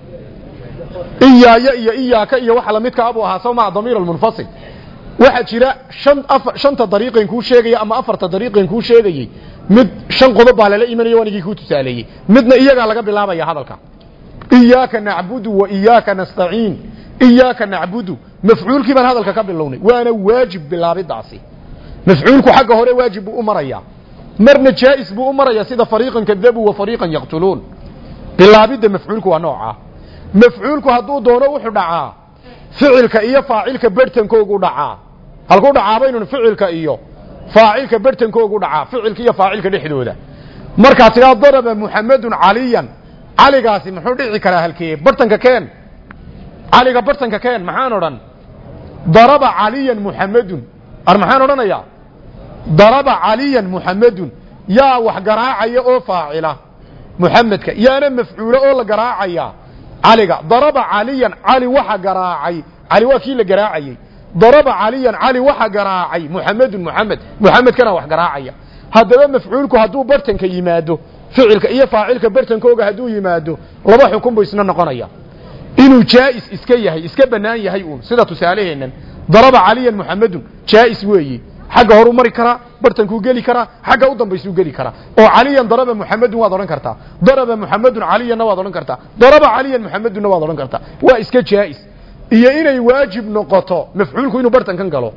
إيا يا إيا إيا كإيا وحلا متك أبوها سو مع ضمير المنفصل واحد شراء شن أف شن طريق يكون شيء أما أفر طريق يكون شيء مد شن قضب على لا إيمان يواني يكون تسالي مدنا إياك على قبل الله يا هذا الكلام إياك نعبد وإياك نستعين إياك نعبد مفعول كمان هذا الكعب اللوني وأنا واجب بالعبد عصي مفعولك حقه هو واجب بأمريا مرنا جائز بأمريا سيدا فريقا كذبوا وفريقا يقتلون بالعبد مفعولك ونوعه مفعولك هدو دونه وحدعا فعلك إياه فاعلك برتن كوغو دعا هل كو دعا بين فعلك إياه فاعلك برتن كوغو دعا فعلك إياه فاعلك دحدوده مركا تلا ضرب محمد عليا علي قاسم حدعي كلا هالكي برتنك كان علي برتنك كان maxaan oran daraba aliyan muhammadun ar maxaan oranaya daraba aliyan muhammadun ya wax garaacaya oo faacila muhammadka yaana mafcuula oo la garaacaya aliga daraba aliyan ali waxa garaacay ali waa kii la garaacayay daraba aliyan ali waxa garaacay muhammadun muhammad muhammad kana wax garaacaya hadaba mafcuulku haduu bartanka yimaado ficilka iyo faacilka bartankooga haduu yimaado laba xukun buu isna noqonaya inuu jaa'is iska yahay iska banaan yahay uu sida tusaaleheenan daraba caliyan muhammadun jaa'is weeyi xagga horu mari kara bartanku gali kara xagga u dambaysu gali kara oo caliyan daraba muhammadun waad oran kartaa daraba muhammadun caliyan waad oran kartaa daraba caliyan muhammadun waad oran kartaa waa iska jaa'is iyo inay waajib noqoto mafcuulku inuu bartankan galo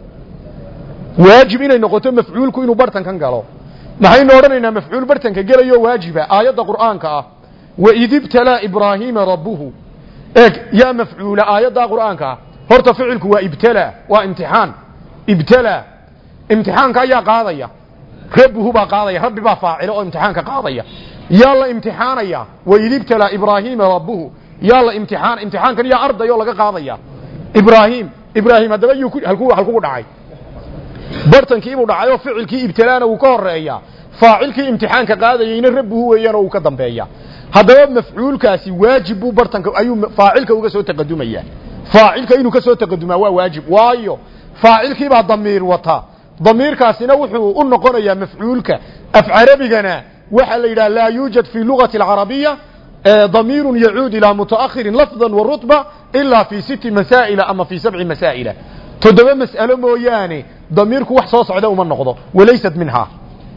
waajib inay noqoto mafcuulku inuu bartankan galo maxaynu oranaynaa mafcuul bartanka galayo waajiba aayada quraanka ah wa idibtala ibrahima rabbuhu eeg ya mafcuula aayada quraanka horta ficilku waa ibtala waa imtixaan ibtala imtixaanka ayaa qaadaya rabbuhu baa qaadaya rabbi baa faacilo oo imtixaanka qaadaya yaa la imtixaanaya wa idibtala ibrahima rabbuhu yaa la imtixaan imtixaankan yaa ardayo laga qaadaya ibrahim ibrahim hadaba yuu halku halku dhacay bartankii buu dhacay oo ficilkii ibtalaana uu ka horeeya faacilkii imtixaanka qaadayayna rabbuhu weeyaan oo uu ka dambeeya hadaba mafcuulkaasi waajib buu bartanka ayuu faacilka uga soo taqadumaya faacilka inuu ka soo taqadumaa waa waajib waayo faacilkii baa damiir wata damiirkaasina wuxuu u noqonayaa mafcuulka af carabigana waxa la yiraahdaa la yujad fi lughati al-arabiyya ضمير يعود إلى متأخر لفظا ورتبة إلا في ست مسائل أما في سبع مسائل تدبى مسألة موياني ضميرك وحصاص عدو من نقضه وليست منها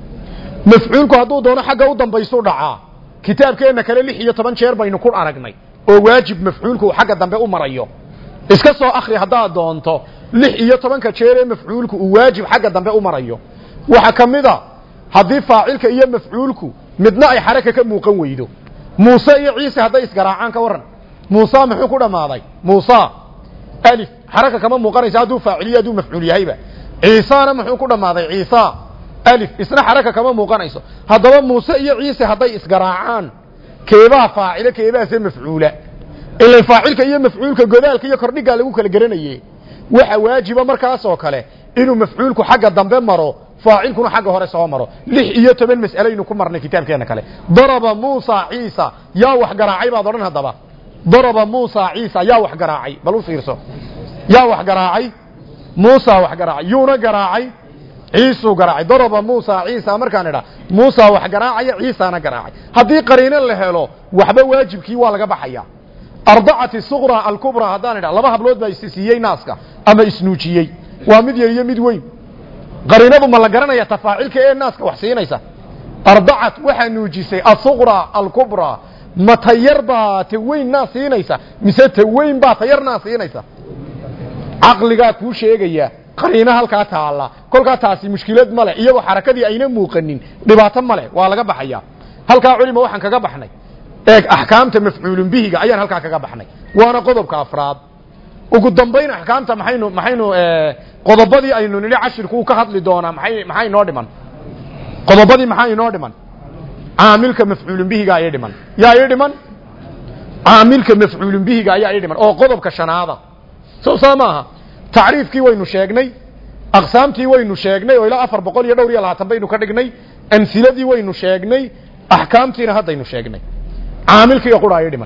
مفعولك هدو دون حقا ودن بيسو دعا كتاب كأنك للحية طبعا شير بين كل عرقني وواجب مفعولك وحقا دن بيقو مرأيو اسكسو أخري هدا دونتو لحية طبعا كشير مفعولك وواجب حقا دن بيقو مرأيو وحكم ذا هدي فاعلك إيا مفعولك مدناء حركة كموقن ويدو موسى iyo ciise haday isgaraacaan ka waran موسى muxuu ku dhamaaday موسى alif haraka kama muuqanaysa haduu faaciliyo haduu mafcuul yahayba ciisana muxuu ku dhamaaday ciisa alif isna haraka kama muuqanayso hadaba موسى iyo ciise haday isgaraacaan keeba faacile keeba se mafcuula ilaa faacilka iyo mafcuulka godaalka iyo kordhiga lagu kala garanayay waxa waajiba markaas oo kale inuu mafcuulku xagga dambe maro فاعلكم حاجه hore soo maro lix iyo toban mas'alo inuu ku marnay kitaabkeena kale daraba Musa Isa yaa wax garaacay baad oran hadaba daraba Musa Isa yaa wax garaacay bal u fiirso yaa wax garaacay Musa wax garaacay yuuna garaacay Isa garaacay daraba Musa Isa markaan ira Musa wax garaacay Isa na garaacay hadii qariino la helo waxba waajibkii waa laga baxaya arda'ati sughra al-kubra hadaan ira laba hablood baa isisiiyay naaska ama isnuujiyay waa mid yar iyo mid weyn قرينه ما لا غرانيا تفاعلك ee naaska wax siinaysa ardacat waxa nuujisay asghra al-kubra matayarba taweyn naas siinaysa mise taweyn ba tayar naas siinaysa aqliga ku sheegaya qariina halka taala kolka taasi mushkilad male iyagoo xarakadii ayna muuqanin dhibaato male waa laga baxaya halka culimo waxaan kaga baxnay eeg ahkaamta mafcuulun bihiga ayaan halka kaga baxnay waana qodobka afraad ugu dambeyn ahkaamta maxaynu maxaynu ee qodobadii aynu nili cashirku ka hadli doonaa maxay maxay noo dhiman qodobadii maxay noo dhiman aamilka mafcuulun bihiga ay dhiman yaa ay dhiman aamilka mafcuulun bihiga ayaa ay dhiman oo qodobka shanaada soo saamaha taariifkii waynu sheegnay aqsaamtii waynu sheegnay oo ilaa afar boqol iyo dhowr iyo labaatan baynu ka dhignay amsiladii waynu sheegnay ahkaamtiina hadaynu sheegnay aamilkii quraay dhiman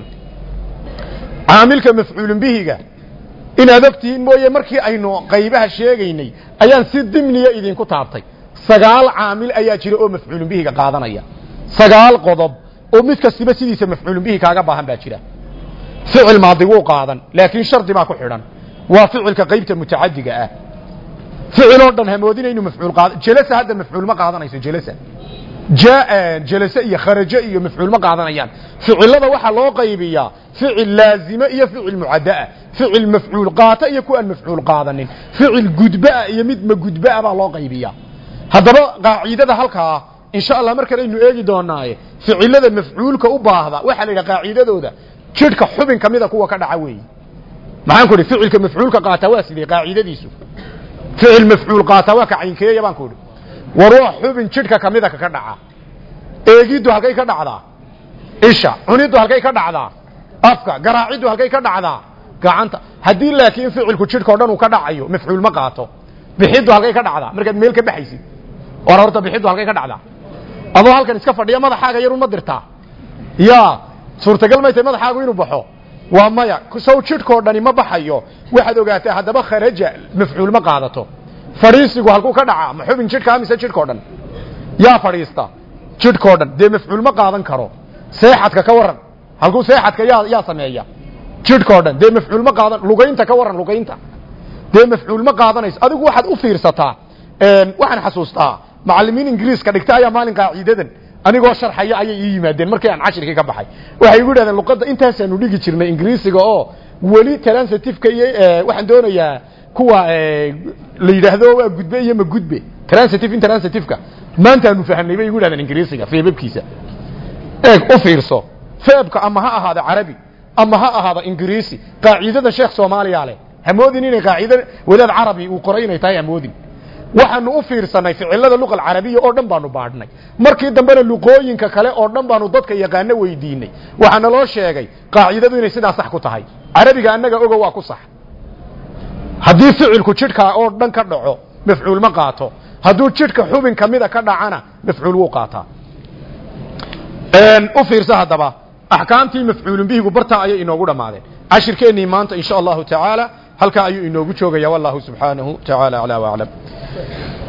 aamilka mafcuulun bihiga in adabtiin mooye markii aynu qaybaha sheegaynay ayaan si dimniya idin ku taabtay sagaal aamil ayaa jira oo mafcuulun bihiga qaadanaya sagaal qodob oo mid kastiba sidiisa mafcuulun bihi kaaga baahan baa jira ficil maadi wuu qaadan laakiin shardi baa ku xidhan waa ficilka qaybta mutaaddiga ah ficil oo dhan hamoodina inuu mafcuul qaadan jalasa hada mafcuul ma qaadanayso jalasa jaa jalasa iyo kharaja iyo mafcuul ma qaadanayaan ficilada waxa loo qaybiyaa ficil laazima iyo ficil muaddaa ficil mafcuul qaata iyo ku aan mafcuul qaadanin ficil gudba iyo mid ma gudba baa loo qaybiyaa hadaba qaacidada halka insha Allah marka aynu eegi doonaaye ficilada mafcuulka u baahda waxa la yiraahdaa qaacidadooda jidhka xubin kamida kuwa ka dhaca weey maxaan ku ri ficilka mafcuulka qaata waa sidii qaacidadiisu ficil mafcuul qaata waa ka caynkeeya baan ku ri waruux xubin jidhka kamida ka dhaca eegidu halkay ka dhacdaa isha cunidu halkay ka dhacdaa afka garaacidu halkay ka dhacdaa gacanta hadii laakiin ficilku jidhka oo dhan uu ka dhacayo mafcuul ma qaato bixidu halkay ka dhacdaa markaad meel ka baxaysid war horta bixidu halkay ka dhacdaa adoo halkan iska fadhiya madaxaaga yar uma dirtaa ya suurtagal ma tahay madaxaagu inuu baxo waa maya soo jidhka oo dhan ma baxayo waxaad ogaataa hadaba kharaja mafcuul ma qaadato fariisigu halku ka dhaca ma xubin jidhka mise jidhka oo dhan yaa fariista jidhka oo dhan de mafcuul ma qaadan karo seexadka ka waran halku seexadka yaa yaa sameeya jidhkoo dhan dee mafcuul ma qaadan lugaynta ka waran lugaynta dee mafcuul ma qaadanayso adigu waxaad u fiirsataa waxaan xasuustaa macallimiin ingiriiska dhigta ayaa maalin qaaciidadan anigoo sharxaya ayay ii yimaadeen markii aan cashirkii ka baxay waxay igu yidhahdeen luqadda intaasaanu dhigi jirnay ingiriisiga oo weli transitive-ka iyo waxaan doonayaa kuwa la yidhaahdo waa gudbe iyo ma gudbe transitive intransitive-ka maanta aanu fahanay bay igu yidhahdeen ingiriisiga feebabkiisa eeg u fiirso feebka ama ha ahaada carabi ama ha ahaada ingiriisi qaacidada sheekh Soomaaliya leh hamoodin inay qaacida wadaad carabi uu qoray inay tahay hamoodin waxaanu u fiirsanay ficilada luqal carabiga oo dhan baanu baadhnay markii dambena luqooyinka kale oo dhan baanu dadka yaqaan weydiinay waxaana loo sheegay qaacidadu inay sidaas sax ku tahay carabiga annaga oga waa ku sax hadii ficilku jidhka oo dhan ka dhaco mafcuul ma qaato haduu jidhka xubin kamida ka dhacana mafcuul wuu qaataa een u fiirsa hadaba ahkaamtii mafcuulun bihi barta ayay inoogu dhamaadeen cashirkeennii maanta insha Allah ta'ala halka ayuu inoogu joogaya wallahu subhanahu ta'ala ala wa alam